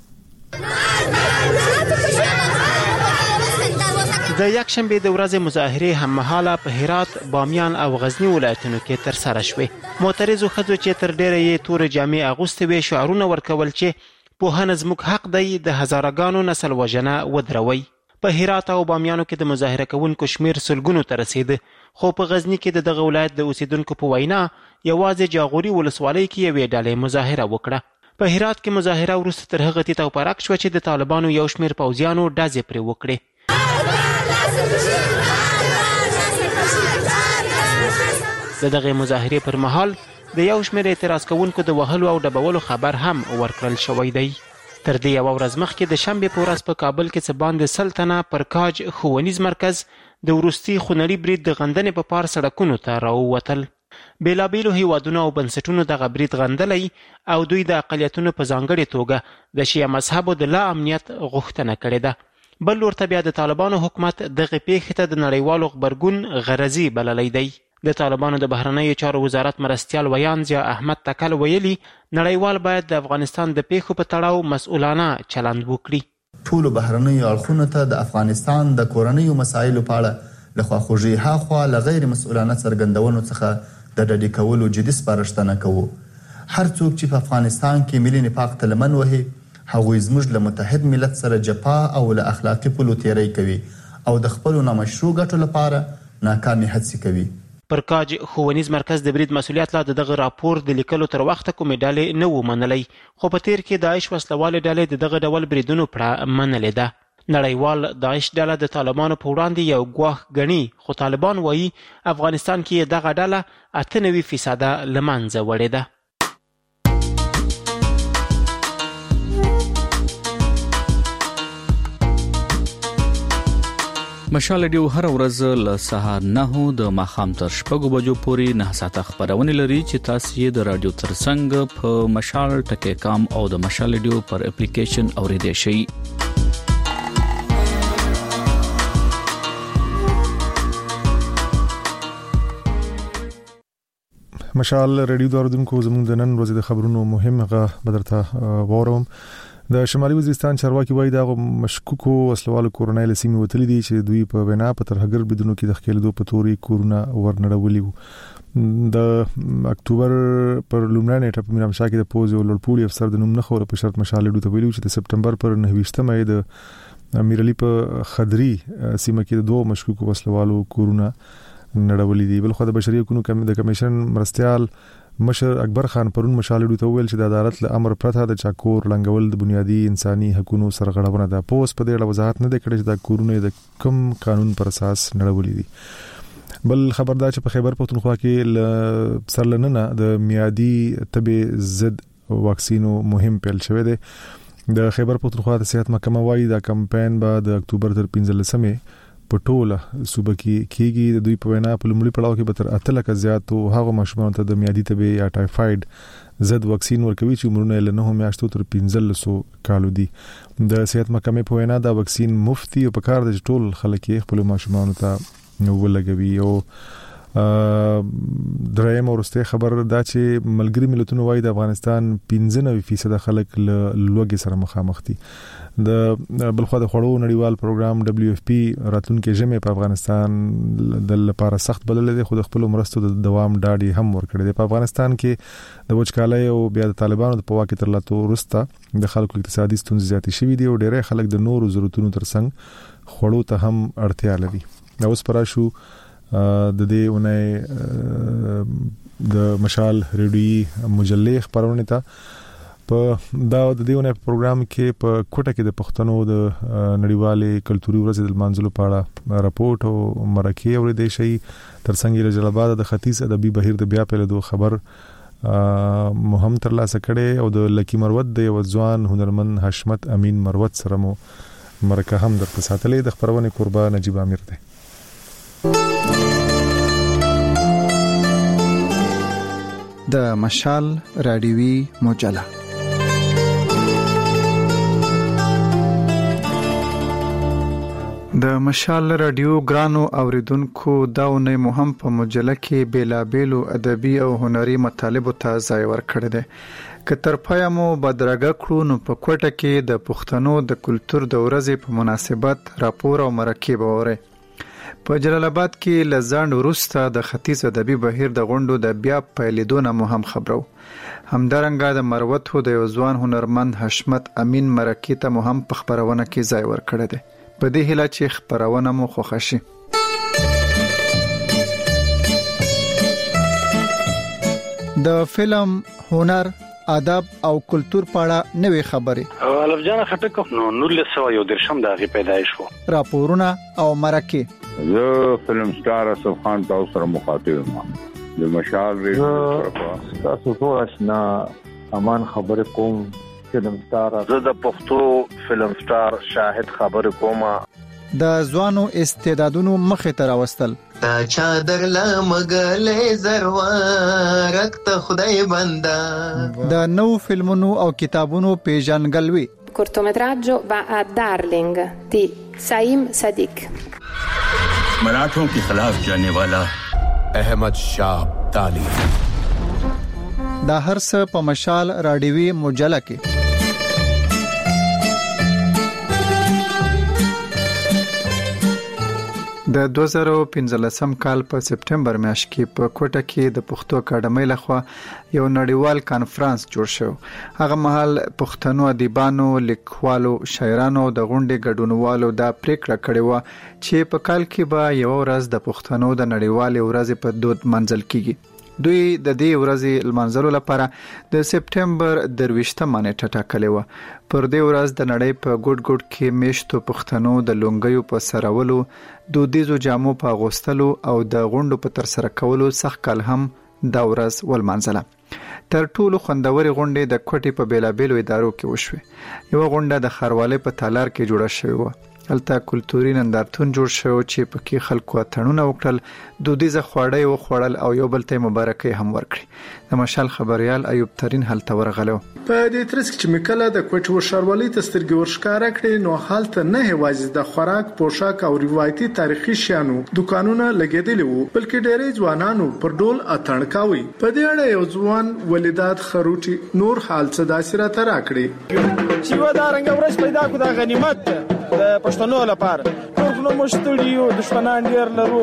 د یکشنبه د ورځې مظاهره هم مهاله په هرات، بامیان او غزنی ولایتونو کې تر سره شوې. معترضو ښځو چې تر ډیره یې تور جامې اغوستې وې شعارونه ورکول چې پوهنه زموږ حق دی، د هزارګانو نسل وژنه ودروي. په هرات او بامیانو کې د مظاهره کوونکو شمیر سلګونو ته رسید، خو په غزنی کې د دغه ولایت د اوسیدونکو په وینا یوازې جاغوري ولسوالۍ کې یوې ډلې مظاهره وکړه. په هرات کې مظاهره وروسته تر هغه تیته او پراک شوه چې د طالبانو یو شمیر پوځیانو ډزې پرې وکړې. د دغه مظاهرې پر مهال د یو شمیر اعتراض کوونکو د وهلو او ډبولو خبر هم ورکړل شوی دی. تر دې یوه ورځ مخکې د شنبې په ورځ په کابل کې څه باندې سل تنه پر کاج ښوونیز مرکز د وروستي خونړي برید د غندنې په پار سړکونو ته راووتل. بیلابیلو هیوادونو او بنسټونو دغه برید غندلی او دوی د اقلیتونو په ځانګړې توګه د شیعه مذهبو د لا امنیت غوښتنه کړې ده. بل ورته بیا د طالبانو حکومت دغه پیښې ته د نړیوالو غبرګون غرضي بللی دی. د طالبانو د بهرنیو چارو وزارت مرستیال ویان ضیا احمد تکل ویلي نړیوال باید د افغانستان د پیښو په تړاو مسؤلانه چلند وکړي. ټولو بهرنیو اړخونو ته د افغانستان د کورنیو مسایلو په اړه له خواخوږۍ هاخوا له غیر مسؤلانه څرګندونو څخه د ډډې کولو جدي سپارښتنه کوو. هر څوک چې په افغانستان کې ملي نفاق ته لمن وهي هغوی زموږ له متحد ملت سره جفا او له اخلاقي پولو تیری کوي او د خپلو نامشروع ګټو لپاره ناکامې هڅې کوي. پر کاج ښوونیز مرکز د برید مسؤلیت لا د دغه راپور د لیکلو تر وخته کومې ډلې نه و منلی، خو په تیر کې داعش وسلوالې ډلې د دغه ډول بریدونو پړه منلې ده. نړیوال داعش ډله د طالبانو په وړاندې یو ګواښ ګڼي، خو طالبان وایي افغانستان کې دغه ډله اته نوي فیصده له منځه وړې ده. مشال رادیو هر ورځ له سهار نه د ماښام تر شپږو بجو پورې نه ساعته خبرونه لري چې تاسو یې د رادیو ترڅنګ په مشال ټکی کام او د مشال رادیو پر اپلیکیشن اوریدئ شئ. مشال رادیو داردونکو زموږ د نن ورځې د خبرونو مهمه بدرته ووروم. د شمالي وزیرستان چارواکي وایي دا مشکوکو وسلوالو کورنۍ لسیمې وتلې دي چې دوی په وینا په ترهګر بدونو کې د خېلدو په توري کورونه ورنړولي وو. د اکتوبر پر لومړنۍ نیټه په میرامشاه کې د پوز او لوړپوړي افسر د نوم نه خور په شرط مشال ډو ته ویلو چې د سپټمبر پر نهه مې د امیرعلی په خدری سیمه کې د دوه مشکوکو وسلوالو کورونه نړولې دي. بل خو د بشري حقوقو کم د کمیشن مرستيال مشر اکبر خان پرون مشال ډو ته ویل چې د عدالت له امر پرته د چاکور لنګول د بنیادی انساني حقوقو سره غړونه ده. پوز په دې اړه وضاحت نه کړي چې د کورونه د کوم قانون پر اساس نړولې دي. بل خبردار چې په خیبر پختونخوا کې سرلننه د میادي تبې ضد واکسینو مهم پیل شوې ده. د خیبر پختونخوا د صحت محکمه وايي دا کمپاین به د اکتوبر تر پنځلسمې په ټوله صوبه کې کېږي. د دوی په وینا په لومړي پړاو کې به تر اته لکه زیات او هغه ماشومان ته د میادي تبې یا ټایفاید ضد واکسین ورکوي چې عمرونه له نه میاشتو تر پنځلسو کالو دي. د صحت محکمې په وینا دا واکسین مفتی او په کار د ټول خلک خپل ماشومان ته نو ولګوي. او دریم ورسته خبر دا چې ملګری ملتونو وايي د افغانستان پنځه نوي فیصد خلک له لوګي سره مخامخ دي. د بلخو د خړو نړیوال پروګرام دبليو اف پی راتلونکو جمع په افغانستان د لپاره سخت بدل دي. خو د خپل مرستو د دوام ډاډي هم ورکړي دي. په افغانستان کې د وچکالۍ او بیا د طالبانو د پواکې تر لاتو ورسته د خلکو اقتصادي ستونزې زیاتې شوې دي او ډېری خلک د نورو ضرورتونو ترڅنګ خړو ته هم اړتیا لري. دا اوس پراشو د دې ونې د مشال ریډیو مجلې خبرونه ته په دا د دې ونې پروګرام کې په کوټه کې د پښتنو د نړیوالې کلتوري ورځې د منځلو په اړه راپورټ او مرکه اورېدې شي. ترڅنګ له جلال آباد د ختیځ ادبي بهیر د بیا پیلېدو خبر مهم تر لاسه کړي او د لکی مروت د یو ځوان هنرمند حشمت امین مروت سره مو مرکه هم د ساتلې. د خبرونه قربا نجیب امیر ده. د مشال رادیوي مجله د مشال رادیو ګرانو اوریدونکو داونه مهم په مجله کې بیلابېلو ادبي او هنري مطالب ته ځای ورکړی دی. کتر پایمو بدرګه کړو نو په کوټه کې د پښتنو د کلچر د ورځې په مناسبت راپور او مرکه وره. په جلال آباد کې لزاند وروسته د ختیځ ادبي بهیر د غونډو د بیا پیلېدو مهم خبرو. همدارنګه د مروت هو د یو ځوان هنرمند حشمت امین مرکه ته مهم په خبرونه کې ځای ورکړی دی. په دې هیله چې خبرونه مو خوښ شي. د فلم هنر ادب او کلچر په اړه نوې خبرې الف جان خټک نو نورل سو یو درشم دغه پیدایش وو. راپورونه او مرکه زه فلم سٹار اسف خان تاسو سره مخاطب یم. د مشال ریډیو طرفه تاسو ټول آشنا امان خبر کوم. فلم سٹار زه د پښتو فلم سٹار شاهد خبر کوم. د ځوانو استعدادونو مخه تر واستل تا چادر لمغلې زروارک ته خدای بندا. د نو فلمونو او کتابونو پیژنګلوي. cortometraggio va a Darling di Saim Sadiq. मराठों के खिलाफ जाने वाला अहमद शाह अब्दाली. دا هر څه په مشال رادیوي مجله کې. د دوه زره پنځلسم کال په سپټمبر میاشت کې په کوټه کې د پښتو اکاډمۍ لخوا یو نړیوال کانفرنس جوړ شو. هغه مهال پښتنو ادیبانو، لیکوالو، شاعرانو د غونډې ګډونوالو دا پریکړه کړې و چې په کال کې به یو ورځ د پښتنو د نړیوالې ورځې په دود منځل کیږي. دوی د دې ورځې لمانځلو لپاره د سپټمبر درویشتمه نیټه ټاکلې و. پر دې ورځ د نړۍ په ګډ ګډ کې میشتو پښتنو د لونګیو په سرولو، دودیزو جامو په اغوستلو او د غونډو په تر سره کولو سخت کال هم دا ورځ ولمانځله. تر ټولو خوندوري غونډې د کوټې په بیلابېلو ادارو کې وشوې. یو غونډه د خاروالۍ په تالار کې جوړه شوې و. هلته کلتوري نندارتون جوړ شو چې پکې خلکو اتڼونه وکړل، دودیزه خواړه او خوړل او یو بل ته مبارکي هم ورکړي. د مشال خبريال ایوب ترين هلته ورغلو. په دې ترڅ کې چې مکله د کوټې ورشاروالۍ ته سترګې ورښکاره کړې نو حالت نه هوازي د خوراک، پوشاک او روایتي تاریخي شیانو دکانونه لګېدلې وو، بلکې ډېرې ځوانانو پر ډول اتڼ کاوي. په دې اړه یو ځوان ولیدات خروټي نور حال څه داسې راته راکړي چې و دا رنګ ورځ پیدا کو د غنیمت د پښتنو لپاره. ټول نو مشتړیو دشمنان ډیر لرو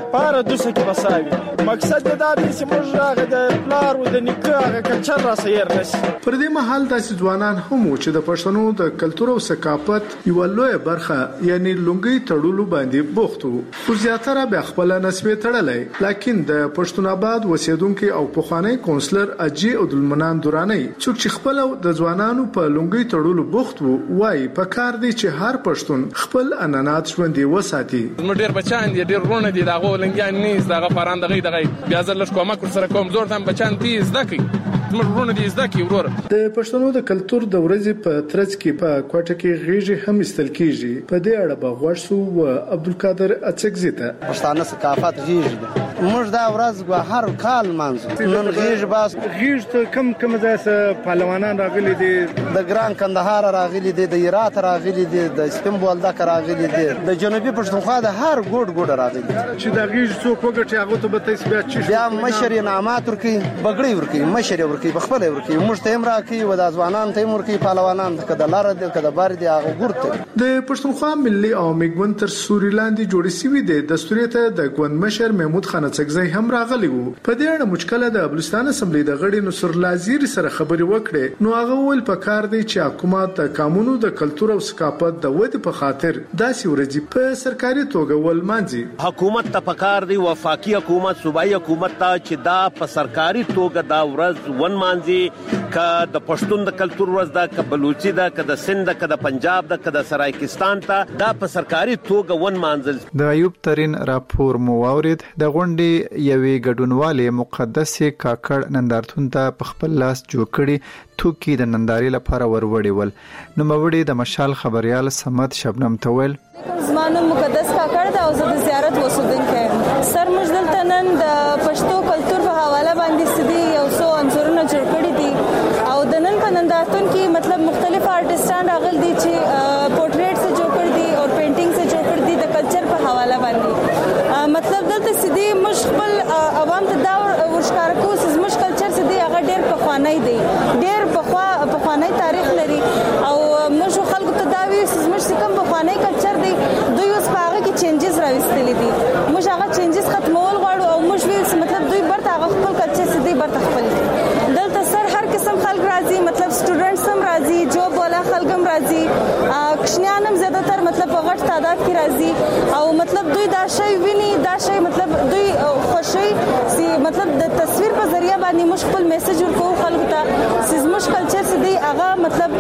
پاره دوسه کې بساوي مقصد دا دی چې موږ هغه د پلار او د نیکه هغه کلچر را سیر نشي. پر دې مهال داسې ځوانان هم چې د پښتنو د کلتور او ثقافت یو لوی برخه یعنی لونګي تړلو باندې بوخت وو. خو زیاتره به خپل نسبې تړلې، لکن د پښتون آباد وسیدونکو او پخوانی کونسلر اجي عبدالمنان دوراني څوک چې خپل د ځوانانو په لونګي تړلو بوخت وو وای په کار دی چې هر پښتون خپل انانات ژوندۍ وساتي. موږ ډېر بچان دي، ډېر رونه دي، دغه لنګیان نه دغه پران دغه دغه بیا ځل کومه کور سره کوم زور تم بچان دي زده کی موږ رونه دي زده کی ورور. د پښتنو د کلتور د ورځې په ترڅ کې په کوټه کې غیږي هم استل کیږي. په دې اړه به غوښسو او عبدالقادر اڅکزي ته پښتانه ثقافت غیږي موږ دا ورځ هر کال مانځو. نن غیږ باس غیږ ته کم کم ځای پهلوانان راغلي دي، د ګران کندهار راغلي دي، د هرات راغلي دي، د سپین بولدک راغلي دي، د جنوبي پښتونخوا د هر ګوډ ګوډ راغلي دي. چې د غیږ څوک وګټي هغه ته به تاسو بیا چې بیا مشر انعامات ورکي، بغړی ورکي، مشر ورکي، بخپل ورکي، موږ ته هم راکي و د ځوانان ته ورکي، پهلوانان کده لار دي کده بار دي هغه ګورته. د پښتونخوا ملي او میګون تر سوري لاندې جوړې سوي دي. دستوري ته د ګوند مشر محمود خان څکزی هم راغلی وو. په دې اړه مشکله د بلوچستان اسمبلی د غړي نصر لازیر سره خبري وکړي. نو هغه ول په کار دی چې حکومت د قانونو د کلتور او ثقافت د ودې په خاطر داسې ورځي په سرکاري توګه ولمانځي. حکومت ته پکار دی وفاقي حکومت صوبایي حکومت ته چې دا په سرکاري توګه دا ورځ ونمانځي، که د پښتون د کلتور ورځ ده، که بلوچي ده، که د سند ده، که د پنجاب ده، که د سرایکستان ته دا په سرکاري توګه ونمانځل. د ایوب ترين راپور مو واورید. د غونډې یوې ګډونوالې مقدس کاکړ نندارتون ته په خپل لاس جوړ کړي توکي د ننداري لپاره وروړي ول. نو موړي د مشال خبريال سمت شبنم تویل زمانو مقدس کاکړ دا او زه د زیارت وسودونکو سر مجدل تنن د پښتو کلچر په حواله باندې سدي یو څو انځورونه جوړ کړي دي او د نن په نندارتون کې مطلب مختلف آرټستان راغلي دي چې پورټریټ سے جوړ کړي دي او پینټینګ سے جوړ کړي دي د کلچر په حواله باندې. مطلب دلته سدي مشخبل عوام ته دا ورشکار کو چې مش کلچر سدي هغه ډېر په خوانای دی، ډېر په خوا په خوانای تاریخ لري او مش خلکو ته دا وی چې مش کوم په خوانای کلچر دی دوی اوس په هغه کې چینجز راوستلې دي. مش هغه چینجز ختمول غواړو او مش وی مطلب دوی برته هغه خپل کلچر سدي برته خپل دلته سر هر قسم خلک راځي، مطلب سټوډنټس هم راځي، جوب والا خلک هم راځي، کشنیان هم زیاتره مطلب په غټ تعداد کې راځي او مطلب دوی دا شی ویني، دا شی مطلب دوی خوشي سي مطلب د تصویر په ذریعہ باندې مشکل میسج ورکو خلکو ته سیز مشکل چر سدي هغه مطلب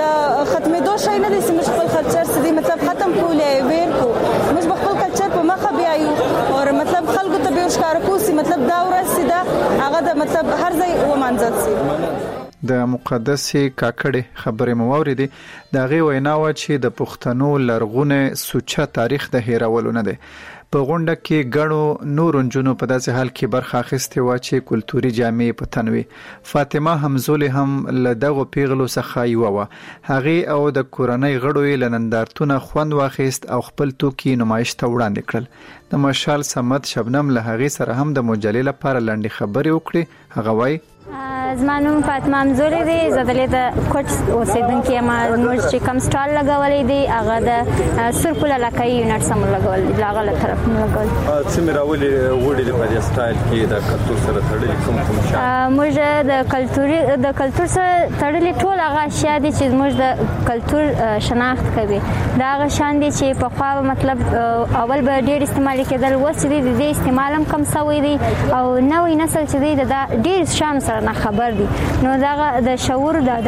د ختمې دوه شی نه دي چې مشکل کلچر سدي مطلب ختم کولې ویر کو مش خپل کلچر په مخه بیايو او مطلب خلکو ته به ښکار کو سي مطلب دا ورځ سي هغه د مطلب هر ځای و منځل سي. د مقدس کاکړې خبرې مو واوریدي. د غي ویناوه چې د پښتنو لرغونه سوچه تاریخ د هیرولو نه دی. په غونډه کې ګڼو نور انجونو په داسې حال کې برخه اخیستې و چې کلتوري جامې په تنوي. فاطمه حمزول هم له دغه پیغلو څخه یو و. هغه او د کورنۍ غړو لنندارتونه خوند واخیست او خپل توکي نمایش ته وړاندې کړل. د مشال سمت شبنم له هغه سره هم د مجلې لپاره لنډي خبرې وکړي. هغه وایي زما نوم فاطمه حمزولې دی، زه دلته د کوټ اوسیدونکې یم. موږ چې کوم سټال لګولی دی هغه د سرکل علاقایي یونټ سم لګول دی، هغه له طرف نه لګول. څه مې راولي وړي د په دې سټایل کې د کلتور سره تړلي کوم کوم شی؟ موږ د کلتوري د کلتور سره تړلي ټول هغه اشیا دي چې موږ د کلتور شناخت کوي. دا هغه شان دي چې په خوا مطلب اول به ډېر استعمال کېدل، اوس چې د دې استعمال هم کم شوی دی او نوې نسل چې دی د ډېر شان سره نه خبر دي. نو دا د شعور د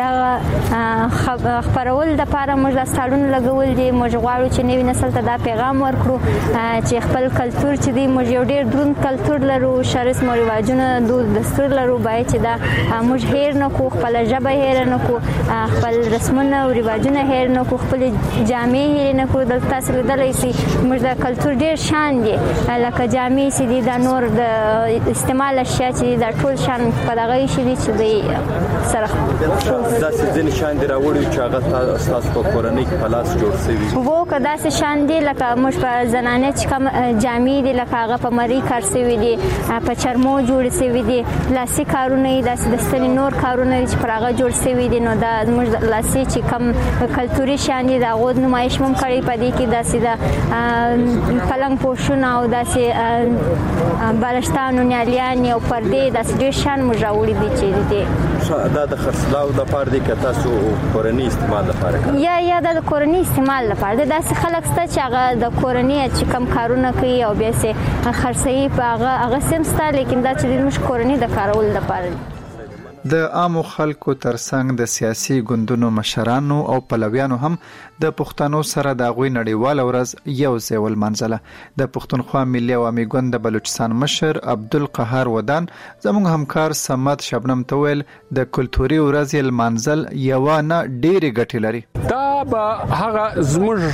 خبرول د لپاره موږ د سټالونو لګول دي. موږ غواړو چې نوې نسل ته دا پیغام ورکړو چې خپل کلتور چې دی موږ یو ډېر دروند کلتور لرو، شرس مو رواجونه دود دستور لرو، باید چې دا موږ هیر نه کو، خپل ژبه هیر نه کو، خپل رسمونه او رواجونه هیر نه کو، خپل جامې هیر نه کو. دلته تاسو لیدلی سي موږ د کلتور ډېر شان دي لکه جامې چې دي، دا نور د استعمال اشیا چې دا ټول شان په دغه هغه شي دي چې د سره دا ځینې شان دی راوړي چې هغه تاسو په کورنۍ کې پلاس جوړ شوی وو کدا سه شان دي لکه موږ په زنانه چې کوم جامې دي لکه هغه په مری کار شوی دي په چرمو جوړ شوی دي لاسي کارونه دي د ستنې نور کارونه چې پر هغه جوړ شوی دي نو دا موږ لاسي چې کوم کلتوري شان دي دا غوډ نمایش مم کړی پدې کې دا سیده پلنګ پوښونه او دا سي بالښتانو نیالیان او پردې دا ډېر شان موږ راوړي دي چې دي دا د خرڅلاو د پاره دي که تاسو کورنۍ استعمال لپاره یا یا د کورنۍ استعمال لپاره دا څه خلک ست چې هغه د کورنۍ چې کم کارونه کوي او بیا سي خرڅي په هغه هغه سمستا لیکن دا چې موږ کورنۍ د کارول لپاره د عامو خلکو ترڅنګ د سیاسي ګوندونو مشرانو او پلویانو هم د پښتنو سره د غوي نړیوال ورځ یو ځای ولمنځله. د پښتونخوا ملي عوامي ګوند د بلوچستان مشر عبدالقهار ودان زموږ همکار سمت شبنم تویل د کلتوري ورځ لمنځل یو نه ډېری ګټې لري. دا به هغه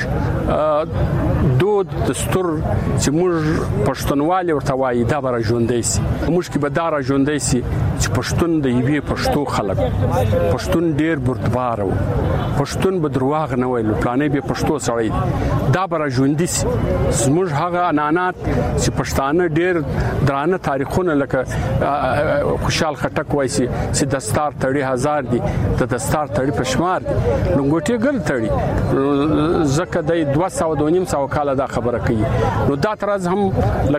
زموږ دود دستور چې موږ پښتونوالي ورته وایي دا به راژوندی سي. موږ کې به دا راژوندی سي چې پښتون د یوې پښتو خلک پښتون ډېر بردبار و پښتون به دروغ نه ویل پلانې به پښتو سړی دا به راژوندی سي. زموږ هغه عنعنات چې پښتانه ډېر درانه تاریخونه لکه خوشحال خټک وایي چې دستار تړي هزار دي د دستار تړي پشمار دي لنګوټي ګل تړي زکه د دوه سوه دو نیم سوه کاله دا خبره کوي. نو دا ترز هم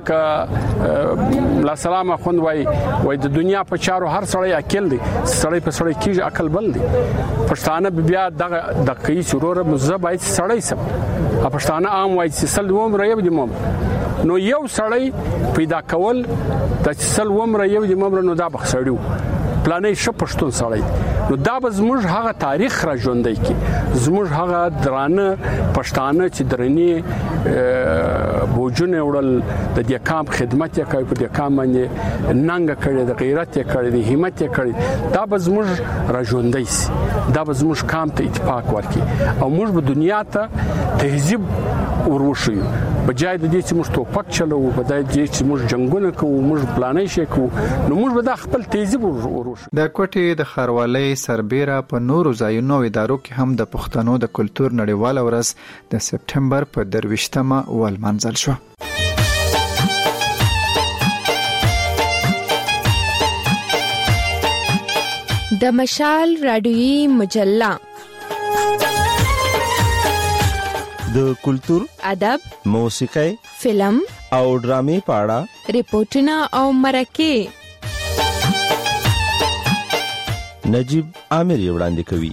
لکه لا سلام خوند وای وای د دنیا په چارو هر سړی عقل دی سړی په سړی کیږي عقل بل دی. پښتانه بیا دغه د کوي چورور مزبای سړی سم پښتانه عام وای چې سل ومر یو دی مم نو یو سړی پیدا کول د سل ومر یو دی مم نو دا بخښړیو پلانې شپ پښتون سړی نو دا به زموږ هغه تاریخ را ژوندی کی زموږ هغه درانه پښتانه چې درنی بوجونه وړل د دې کام خدمت یې کوي په دې کام باندې ننګ کړي د غیرت یې کړي د همت یې کړي دا به زموږ را ژوندی سي دا به زموږ کام ته اتفاق ورکړي او موږ به دنیا ته تهذیب وروښیو بجای د دې چې موږ ټوپک چلو بجای د دې چې موږ جنگونه کوو موږ پلانې شي کوو نو موږ به د خپل تهذیب وروښیو. د کوټې د خاروالۍ سربېره په نورو ځایونو او ادارو کې هم د پښتنو د کلتور نړیواله ورځ د سپټمبر په درویشتمه ولمنځل شو. د مشال رادیویي مجله د کلتور، ادب، موسیقي، فلم او ډرامې په اړه ریپورتونه او مرکې نجیب عامر وړاندې کوي.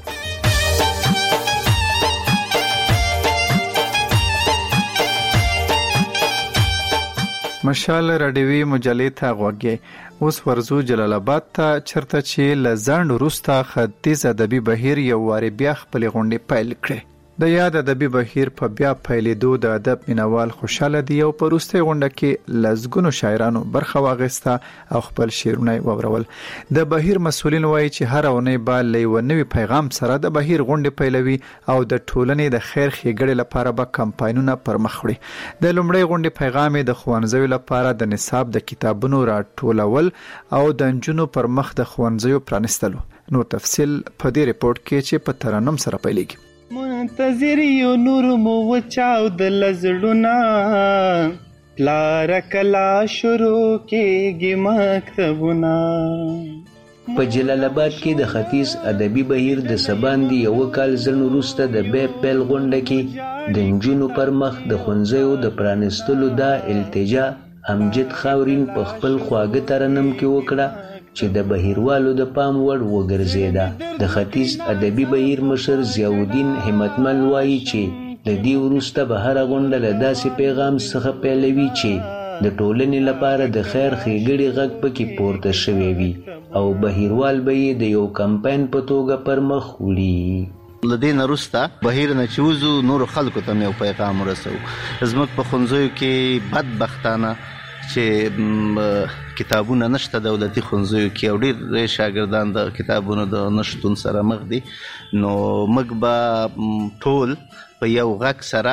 مشال رادیوي مجلې ته غوږی اوس ورزو جلال آباد ته چرته چې لزاند روستا ختیځ ادبي بهیر یو واری بیا خپل غونډې پیل کړي. د یاد ادبي بهیر په بیا پیلېدو د ادب مینوال خوشاله دي او په وروستۍ غونډه کې لزګونو شاعرانو برخه واخیسته او خپل شعرونه وورول. د بهیر مسولین وایي چې هر اونۍ به له یو نوي پیغام سره د بهیر غونډې پیلوي او د ټولنې د خیر ښېګړې لپاره به کمپاینونه پر مخ وړي. د لومړۍ غونډې پیغام د ښوونځیو لپاره د نصاب د کتابونو راټولول او د نجونو پر مخ د ښوونځیو پرانستلو. نو تفصیل په دې ریپورت کې چې په ترنم سره پیلېږي. منتظر یو نور مو وچاو د لزړونا پلار کلا شروع کېږي مکتبونه. په جلال آباد کې د ختیځ ادبي بهیر د سباندې یو کال ځن وروسته د بې پیل غونډه کې د نجونو پر مخ د ښوونځیو د پرانستلو دا التجا امجد خاورین په خپل خواږه ترنم کې وکړه چې د بهیروالو د پام وړ وګرځیده. د ختیځ ادبي بهیر مشر ضیاءالدین همتمل وایي چې د دې وروسته به هره غونډه له داسې پیغام څخه پیلوي چې د ټولنې لپاره د خیر ښېګړې غږ پکې پورته شوی وي او بهیروال به یې د یو کمپاین په توګه پر مخ وړي. له دې نه وروسته بهیر نه چې وځو نورو خلکو ته مې یو پیغام ورسوو. زموږ په ښوونځیو کې بدبختانه چې کتابونه نشته دولتي ښوونځیو کې او ډېر شاګردان د کتابونو د نشتون سره مخ دي. نو موږ به ټول په یو غږ سره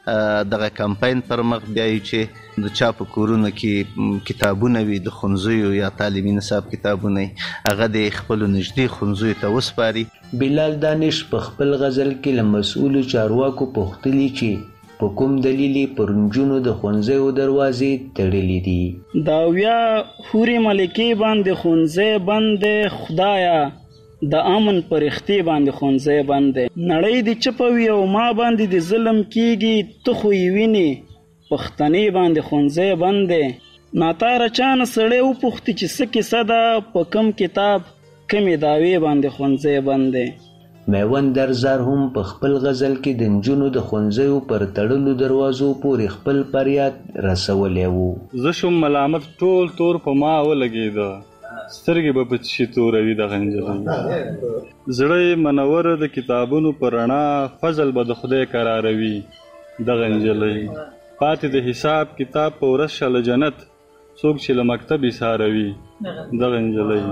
دغه کمپاین پر مخ بیایي چې د چا په کورونو کې کتابونه وي د ښوونځیو یا تعلیمي نصاب کتابونه هغه د خپلو نږدې ښوونځیو ته وسپاري. بلال دانش په خپل غزل کې له مسؤلو چارواکو پوښتلي چې په کوم دلیل پر نجونو د ښوونځیو دروازې تړلې دي. دا ویا حورې ملکې باندې ښوونځی بند دی، خدایا د امن پرښتې باندې ښوونځی بند دی. نړۍ دې چپه وي او ما باندې د ظلم کېږي، ته خو یې وینې پښتنې باندې ښوونځی بند دی. ناتاره چانه سړی وپوښتي چې څه کیسه ده، په کم کتاب کمې دعوې باندې ښوونځی بند دی. میوند درزار هم په خپل غزل کې د نجونو د ښوونځیو پر تړلو دروازو پورې خپل فریاد رسولی و. زه شوم ملامت، ټول تور په ما ولګېده، سترګې به په چشي توروي دغه نجلۍ. زړه منور د کتابونو په رڼا، فضل به د خدای قراروي دغه نجلۍ. پاتې د حساب کتاب په ورځ شله جنت، څوک چې له مکتب ایساروي دغه نجلۍ.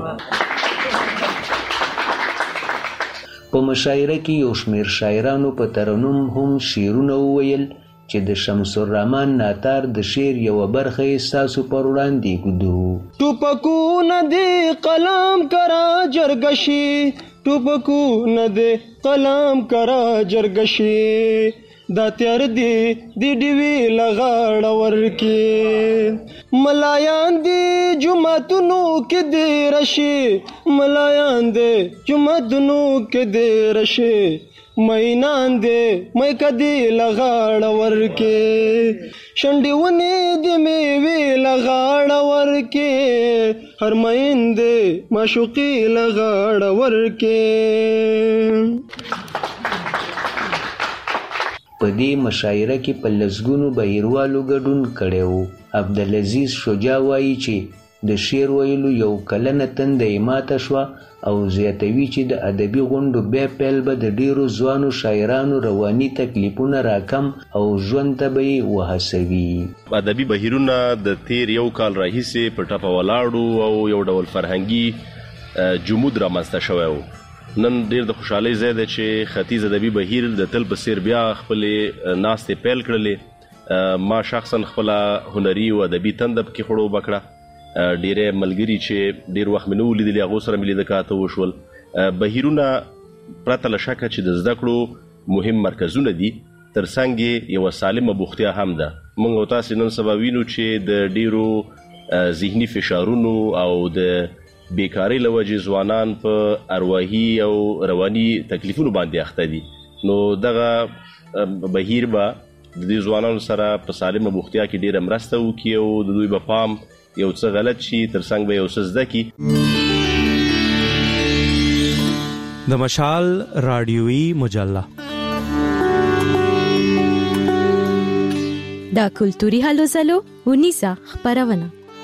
په مشاعره کې یو شمېر شاعرانو په ترنم هم شعرونه وویل چې د شمس الرحمن ناتار د شعر یوه برخه یې ستاسو پر وړاندې ږدو. ټوپکونه دې قلم کرا جرګشي، ټوپکونه دې قلم کرا جرګشي، دا تیار دې د ډیوې له غاړه ورکې، ملایان دې جوماتونو کې دې راشي، ملایان دې جوماتونو کې دې راشي، مینان دې میکه دې له غاړه ورکې، شنډې ونې دې میوې له غاړه ورکې، هر مین دې معشوقې له غاړه ورکې. په دې مشاعره کې په لسګونو بهیروالو ګډون کړی و. عبدالعزیز شجاع وایي چې د شعر ویلو یو کلنه تنده یې ماته شوه او زیاتوي چې د ادبي غونډو بیا پیل به د ډیرو ځوانو شاعرانو رواني تکلیفونه راکم او ژوند ته به یې وهڅوي. ادبي بهیرونه د تیر یو کال راهیسې په ټپه ولاړو او یو ډول فرهنګي جمود رامنځته شوی و. نن ډیر د خوشحالۍ ځای دی چې ختیځ ادبي بهیر د تل په څیر بیا خپلې ناستې پیل کړلې. ما شخصا خپله هنري او ادبي تنده پکې خړوبه کړه. ډیری ملګري چې ډیر وخت مې نه و لیدلي هغو سره مې لیده کاته وشول. بهیرونه پرته له شکه چې د زده کړو مهم مرکزونه دي، تر څنګ یې یوه سالمه بوختیا هم ده. موږ او تاسې نن سبا وینو چې د ډیرو ذهني فشارونو او د بیکارۍ له وجې ځوانان په ارواحي او رواني تکلیفونو باندې اخته دي. نو دغه بهیر به د دې ځوانانو سره په سالمه بوختیا کې ډیره مرسته وکړي او د دوی به پام یو څه غلط شي، تر څنګ به یو څه زده کړي. د مشال رادیویي مجله دا کلتوري هلو ځلو ونیسه خپرونه.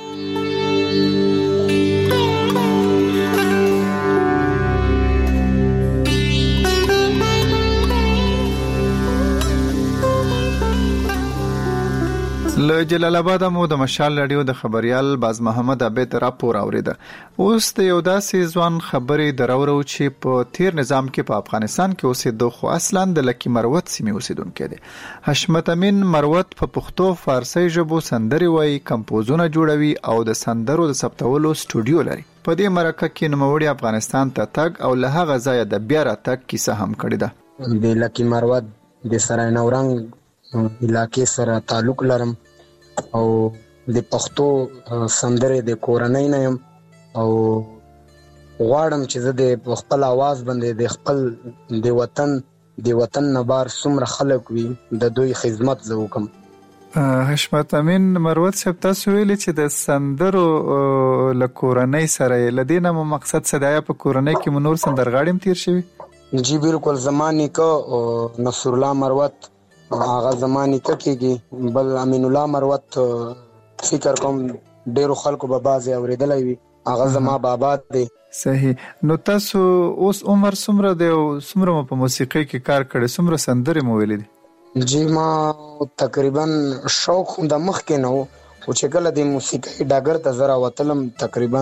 له جلال آباد مو د مشال رادیو د خبريال باز محمد عبید راپور اوریده. اوس د یو داسې ځوان خبرې درورو چې په تیر نظام کې په افغانستان کې اوسېدو خو اصلا د لکی مروت سیمې اوسیدونکو دی. حشمت امین مروت په پښتو فارسی ژبو سندري وایي، کمپوزونه جوړوي او د سندرو د ثبتولو سټوډیو لري. په دې مرکه کې نوموړي افغانستان ته تګ او له هغه ځایه د بیا راتګ کیسه هم کړې ده. د لکی مروت د سرای نورنګ علاقې سره تعلق لرم او د پښتو سندرې د کورنۍ نه یم او غواړم چې زه د خپل आवाज باندې د خپل د وطن د وطن نه بار څومره خلک وي د دوی خدمت زه وکم. حشمت امین مروت صاحب، تاسو ویلي چې د سندرو له کورنۍ سره لدینه مو مقصد څه دی؟ په کورنۍ کې مو نور سندرغاړي هم تیر شوي؟ جی بالکل، زمانی که نصر الله مروت هغه زمانی که کېږي، بل امین الله مروت فکر کوم ډیرو خلکو به بعضې اورېدلی وي، هغه زما بابا دی. صحیح. نو تاسو اوس عمر څومره دی او څومره مو په موسیقۍ کې کار کړی، څومره سندرې مو ویلي دي؟ جی ما تقریبا شوق د مخکې نه و، خو چې کله د موسیقۍ ډګر ته زه راوتلم تقریبا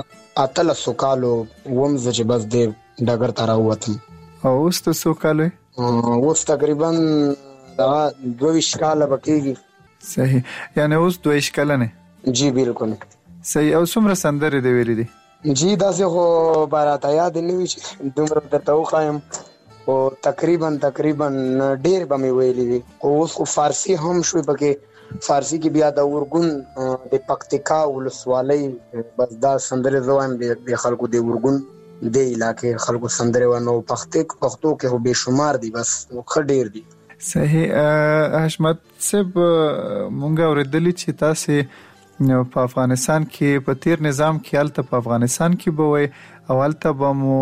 اتلسو کالو وم زه چې بس د ډګر ته راووتم. او اوس ته څو کال وی؟ اوس تقریبا دا دویش کاله بکیږي. صحیح، یعنی اوس دویش کاله نه؟ جی بالکل. صحیح. او څومره سندرې دی ویلي دي؟ جی داسې خو باراته یاد نه وي چې دومره درته وښایم، خو تقریبا تقریبا ډېر به مې ویلي دي. خو اوس خو فارسي هم شوي پکې. فارسي کې بیا د اورګون د پکتیکا ولسوالۍ بس دا سندرې زه وایم د خلکو د اورګون د علاقې خلکو سندرې و، نو پښتو کې خو بې شمار دي، بس ښه ډېر دي. صحیح. حشمت صاحب مونږ اورېدلي چې تاسې په افغانستان کې په تیر نظام کې هلته په افغانستان کې به وئ او هلته به مو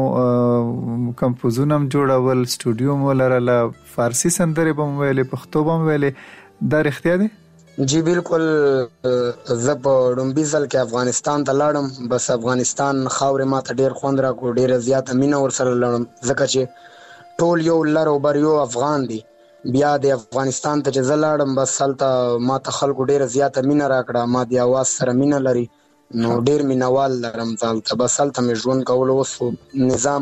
کمپوزونه هم جوړول، سټوډیو مو لرله، فارسي سندرې به مو ویلې، پښتو به مو ویلې. دا رښتیا دی؟ جی بالکل. زه په لومبي ځل کې افغانستان ته لاړم، بس افغانستان خاورې ما ته ډېر خوند راکړو، ډېره زیاته مینه ورسره لرم، ځکه چې ټول یو لر او بر یو افغان دی. بیا د افغانستان ته چې زه لاړم بس هلته ما ته خلکو ډېره زیاته مینه راکړه، ما د اواز سره مینه لري، نو ډېر مینوال لرم هلته. بس هلته مې ژوند کولو. اوس نظام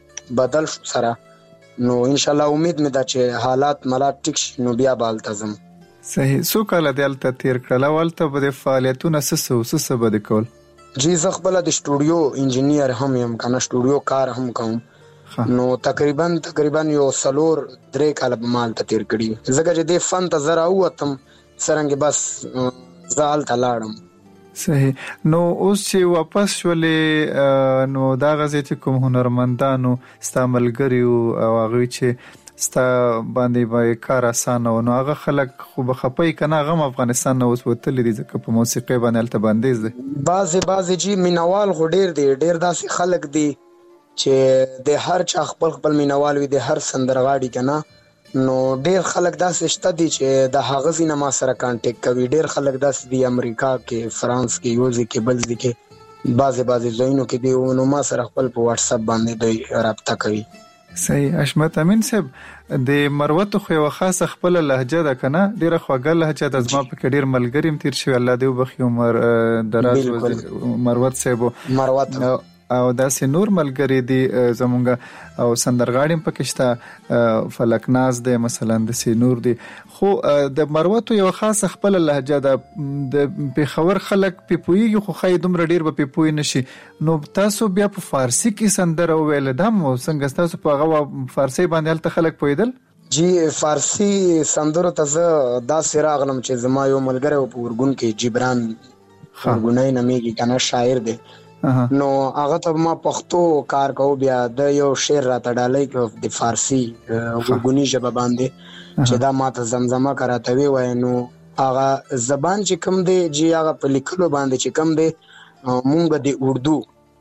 بدل شو سره، نو انشاءالله امید مې ده چې حالات ملات ټیک شي نو بیا به هلته ځم. صحیح. څو کاله دې هلته تېر کړل او هلته به د فعالیتونه څه څه څه څه به دې کول؟ جی زه خپله د سټوډیو انجینیر هم یم که نه، سټوډیو کار هم کوم. نو تقریبا تقریبا یو څلور درې کاله به ما هلته تېر کړي، ځکه چې دې فن ته زه راووتم څرنګې بس زه هلته لاړم. صحیح. نو اوس چې واپس شولې نو دا غځې چې کوم هنرمندانو ستا ملګري او هغوی چې ستا باندې به کار اسانه و، نو هغه خلک خو به خفه که نه، هغه هم افغانستان نه اوس وتلي دي ځکه په موسیقۍ باندې هلته بندیز دی؟ بعضې بعضې جی مینوال خو ډېر دی، ډېر داسې خلک دي چې د هر چا خپل خپل مینوال وي، د هر سندرغاړي که نه. نو ډېر خلک داسې شته دي چې د هغه ځای نه ما سره کانټیکټ کوي. ډېر خلک داسې دي امریکا کې، فرانس کې، یو ځای کې، بل ځای کې، بعضې بعضې ځایونو کې دي، نو ما سره خپل په واټساپ باندې دوی رابطه کوي. صحیح. حشمت امین صاحب، د مروتو خو یوه خاصه خپله لهجه ده که نه، ډېره خوږه لهجه ده. زما پکې ډېر ملګري هم تېر شوي، الله دې وبخي، عمر دراز مروت صاحب مروت او داسې نور ملګري دي زمونږ، او سندرغاړي هم پکې شته، فلکناز دی مثلا، داسې نور دي. خو د مروتو یوه خاصه خپله لهجه ده. د پېښور خلک پې پوهېږي خو ښایي دومره ډېر به پې پوه نه شي. نو تاسو بیا په فارسي کې سندره وویله، دا مو څنګه ستاسو په هغه فارسي باندې هلته خلک پوهېدل؟ جی فارسي سندرو ته زه داسې راغلم چې زما یو ملګری و په اورګون کې، جبران اورګونی نومیږي که نه، شاعر دی. نو هغه ته ما پښتو کار کوو، بیا د یو شعر راته ډالۍ کړ د فارسي اورګوني ژبه باندې چې دا ما ته زمزمه که راته ووایه. نو هغه زبان چې کوم دی جی هغه په لیکلو باندې چې کوم دی مونږ د اردو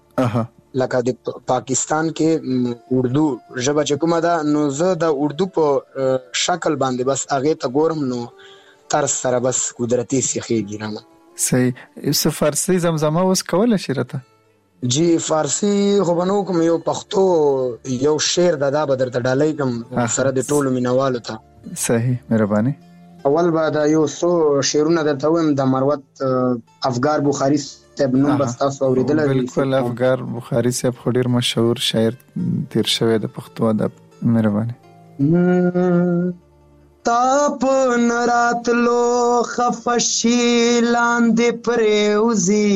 لکه د پاکستان کې اردو ژبه چې کومه ده، نو زه د اردو په شکل باندې بس هغې ته ګورم، نو طرز سره بس قدرتي سیخېږي رانه. صحیح. څه فارسي زمزمه اوس کولی شي راته؟ جی فارسي خو به نه وکړم، یو پښتو یو شعر ده، دا به درته ډالۍ کړم سره د ټولو مینوالو ته. صحیح، مهرباني. اول به دا یو څو شعرونه درته ووایم. د مروت افګار بخاري صاحب نوم به ستاسو اورېدلی وي. بالکل، افګار بخاري صاحب خو ډېر مشهور شاعر تېر شوی د پښتو ادب. مهرباني. تاپ نراتلو خفشی لاندې پریوزی،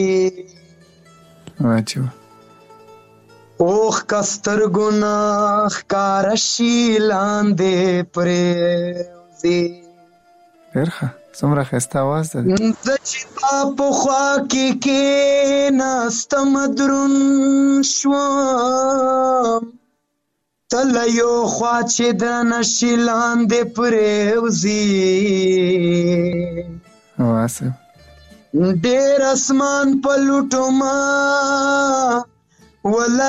واجب اوخ کستر گناہ کارشی لاندې پریوزی. ډېر ښه، څومره ښایسته آواز ده. زه چې تا په خوا کې کېناستم درون شوم، تل یو خوا چې درنه شي لاندې پرېوځي. واسه ډېر اسمان په لوټو ما وله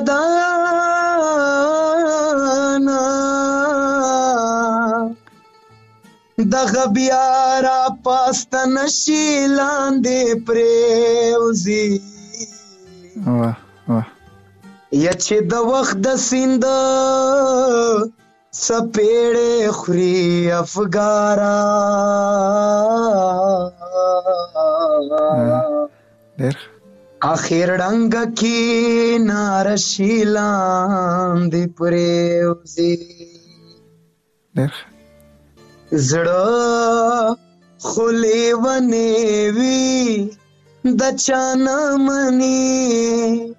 نادانه، دغه بیا را پاسته نه شي لاندې پرېوځي. واه واه. یا چې د وخت د سیند سپېړې خوري افګاره، اخر ډنګ کې نارشي لاندې پرېوځي. زړه خولې ونې وي د چانه مني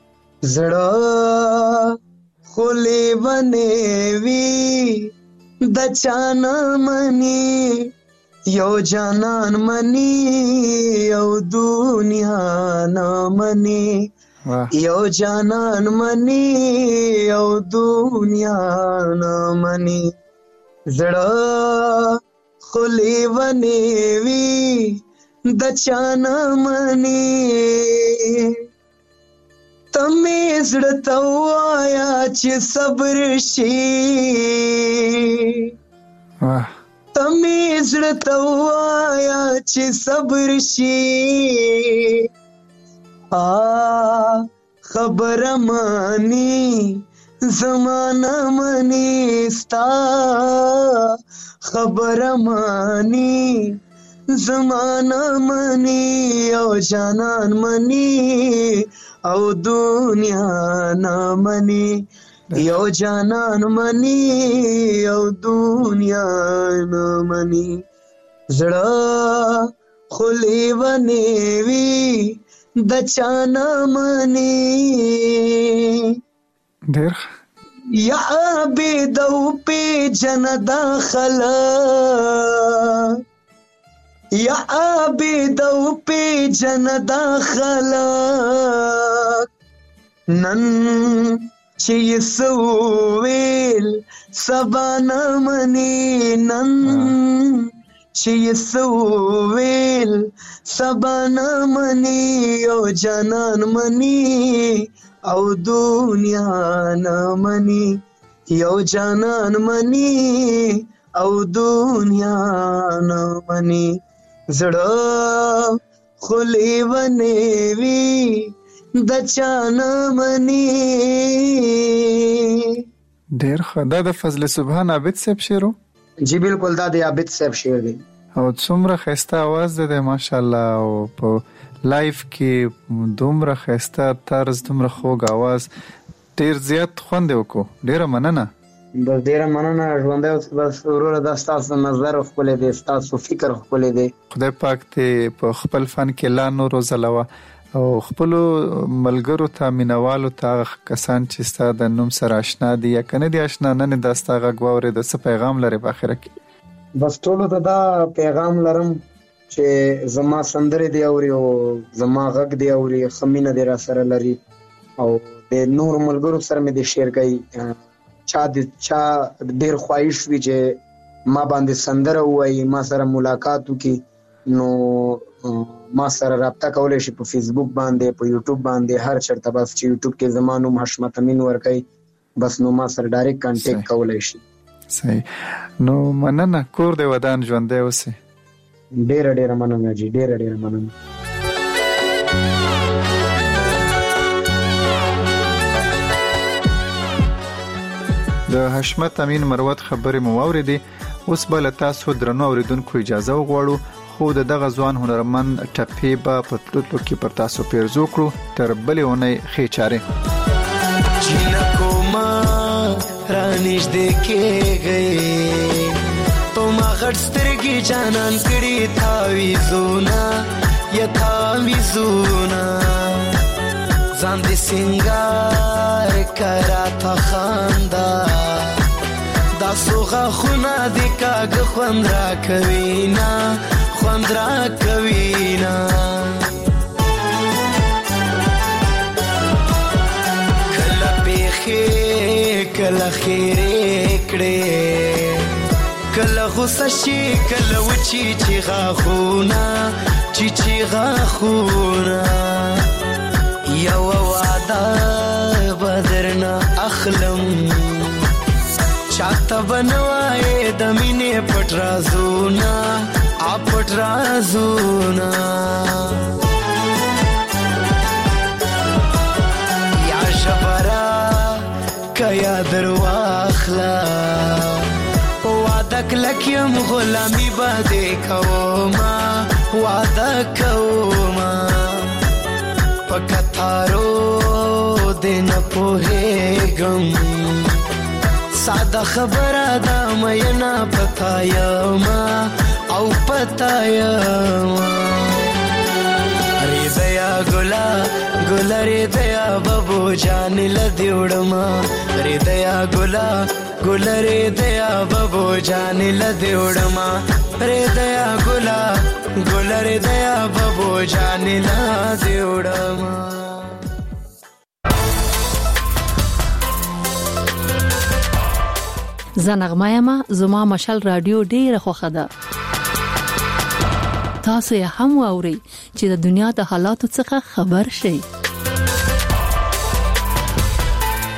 زړه خولې ونې وي د چانه مني یو جانان مني یو دنیا نه مني یو جانان مني یو دنیا نه مني زړه خولې ونې وي د چانه مني تمې زړه ته ووایه چې صبر شي تمې زړه ته ووایه چې صبر شي خبره مانی زمانه منی ستا خبره مانی زمانه منی او جانان منی او دنیا نه منی یو جانان منی او دنیا نه منی زړه خولې ونې وي د چانه منی ډېر یا عابد او پیجن دا خلق یا عابد او پیجن دا خلق نن چې یسو ویل سبا نه مني نن چې یسو ویل سبا نه مني او جانان مني او دنیا نه مني یو جانان مني او دنیا نه مني زړه خولې ونې وي د چانه مني ډېر ښه دا د فضل سبحان عابد صاحب شعر و جی بالکل دا د عابد صاحب شعر دی او څومره ښایسته اواز دی ماشاءالله او په لایف کې دومره ښایسته طرز دومره خوږ اواز ډېر زیات خوند یې وکړو ډېره مننه بس ډېره مننه ژوندی اوسه بس وروره دا ستاسو نظر ښکلی دی ستاسو فکر ښکلی دی خدای پاک دې په خپل فن کې لا نور وځلوه او خپلو ملګرو ته مینوالو ته هغه کسان چې ستا د نوم سره آشنا دي یا که نه دي آشنا نن یې دا ستا غږ واورېده څه پیغام لرې په آخره کې بس ټولو ته دا پیغام لرم چې زما سندرې دی اوري او زما غږ دی اوري ښه مینه دی را سره لري او د نورو ملګرو سره مې د شعر کوي چا د چا ډېر خواهش وي چې ما باندې سندره ووایي ما سره ملاقات وکړي نو ما سره رابطه کولی شي په فیسبوک باندې په یوټیوب باندې هر چېرته بس چې یوټیوب کې زما نوم حشمت امین ورکوي بس نو ما سره ډایرکټ کانټیکټ کولی شي صحیح نو مننه کور دی ودان ژوندی اوسې ډېره ډېره مننه جي ډېره ډېره مننه د حشمت امین مروت خبرې مو واورېدې اوس به له تاسو درنو اورېدونکو اجازه وغواړو خو د دغه ځوان هنرمند ټپې به په تلو تلو کې پر تاسو پیرزو کړو تر بلې اونۍ ښې چارې جنکو ما رانږدې کېږئ په ما غټ سترګې جانان کړي تاویزونه یا تاویزونه ځان دې سینګار کرا ته خندا دا سوغه خونه دې کاږه خوند راکوي نه خوند راکوي نه کله پیښې کله خیرې کړې کله غوسه شي کله وچی چې غاښونه چې چې غاښونه یو وعده به درنه اخلم چاته به نه وایې د مینې پټ رازونه آ پټ رازونه یا ژبره که یا در واخله په وعده کلک یم غلامي به دې کومه وعده کومه په کتارو دې نه پوهېږم ساده خبره ده مینا پتا یما او پتا یما ریدیا ګلا ګلا ریدیا بابو جان لدی وړما ریدیا ګلا ګلا ریدیا بابو جان لدی وړما ریدیا ګلا ګلا ریدیا بابو جان لدی وړما زنغمه یم زما مشال رادیو ډیره خوښه ده تاسو یې هم واورئ چې د دنیا د حالاتو څخه خبر شئ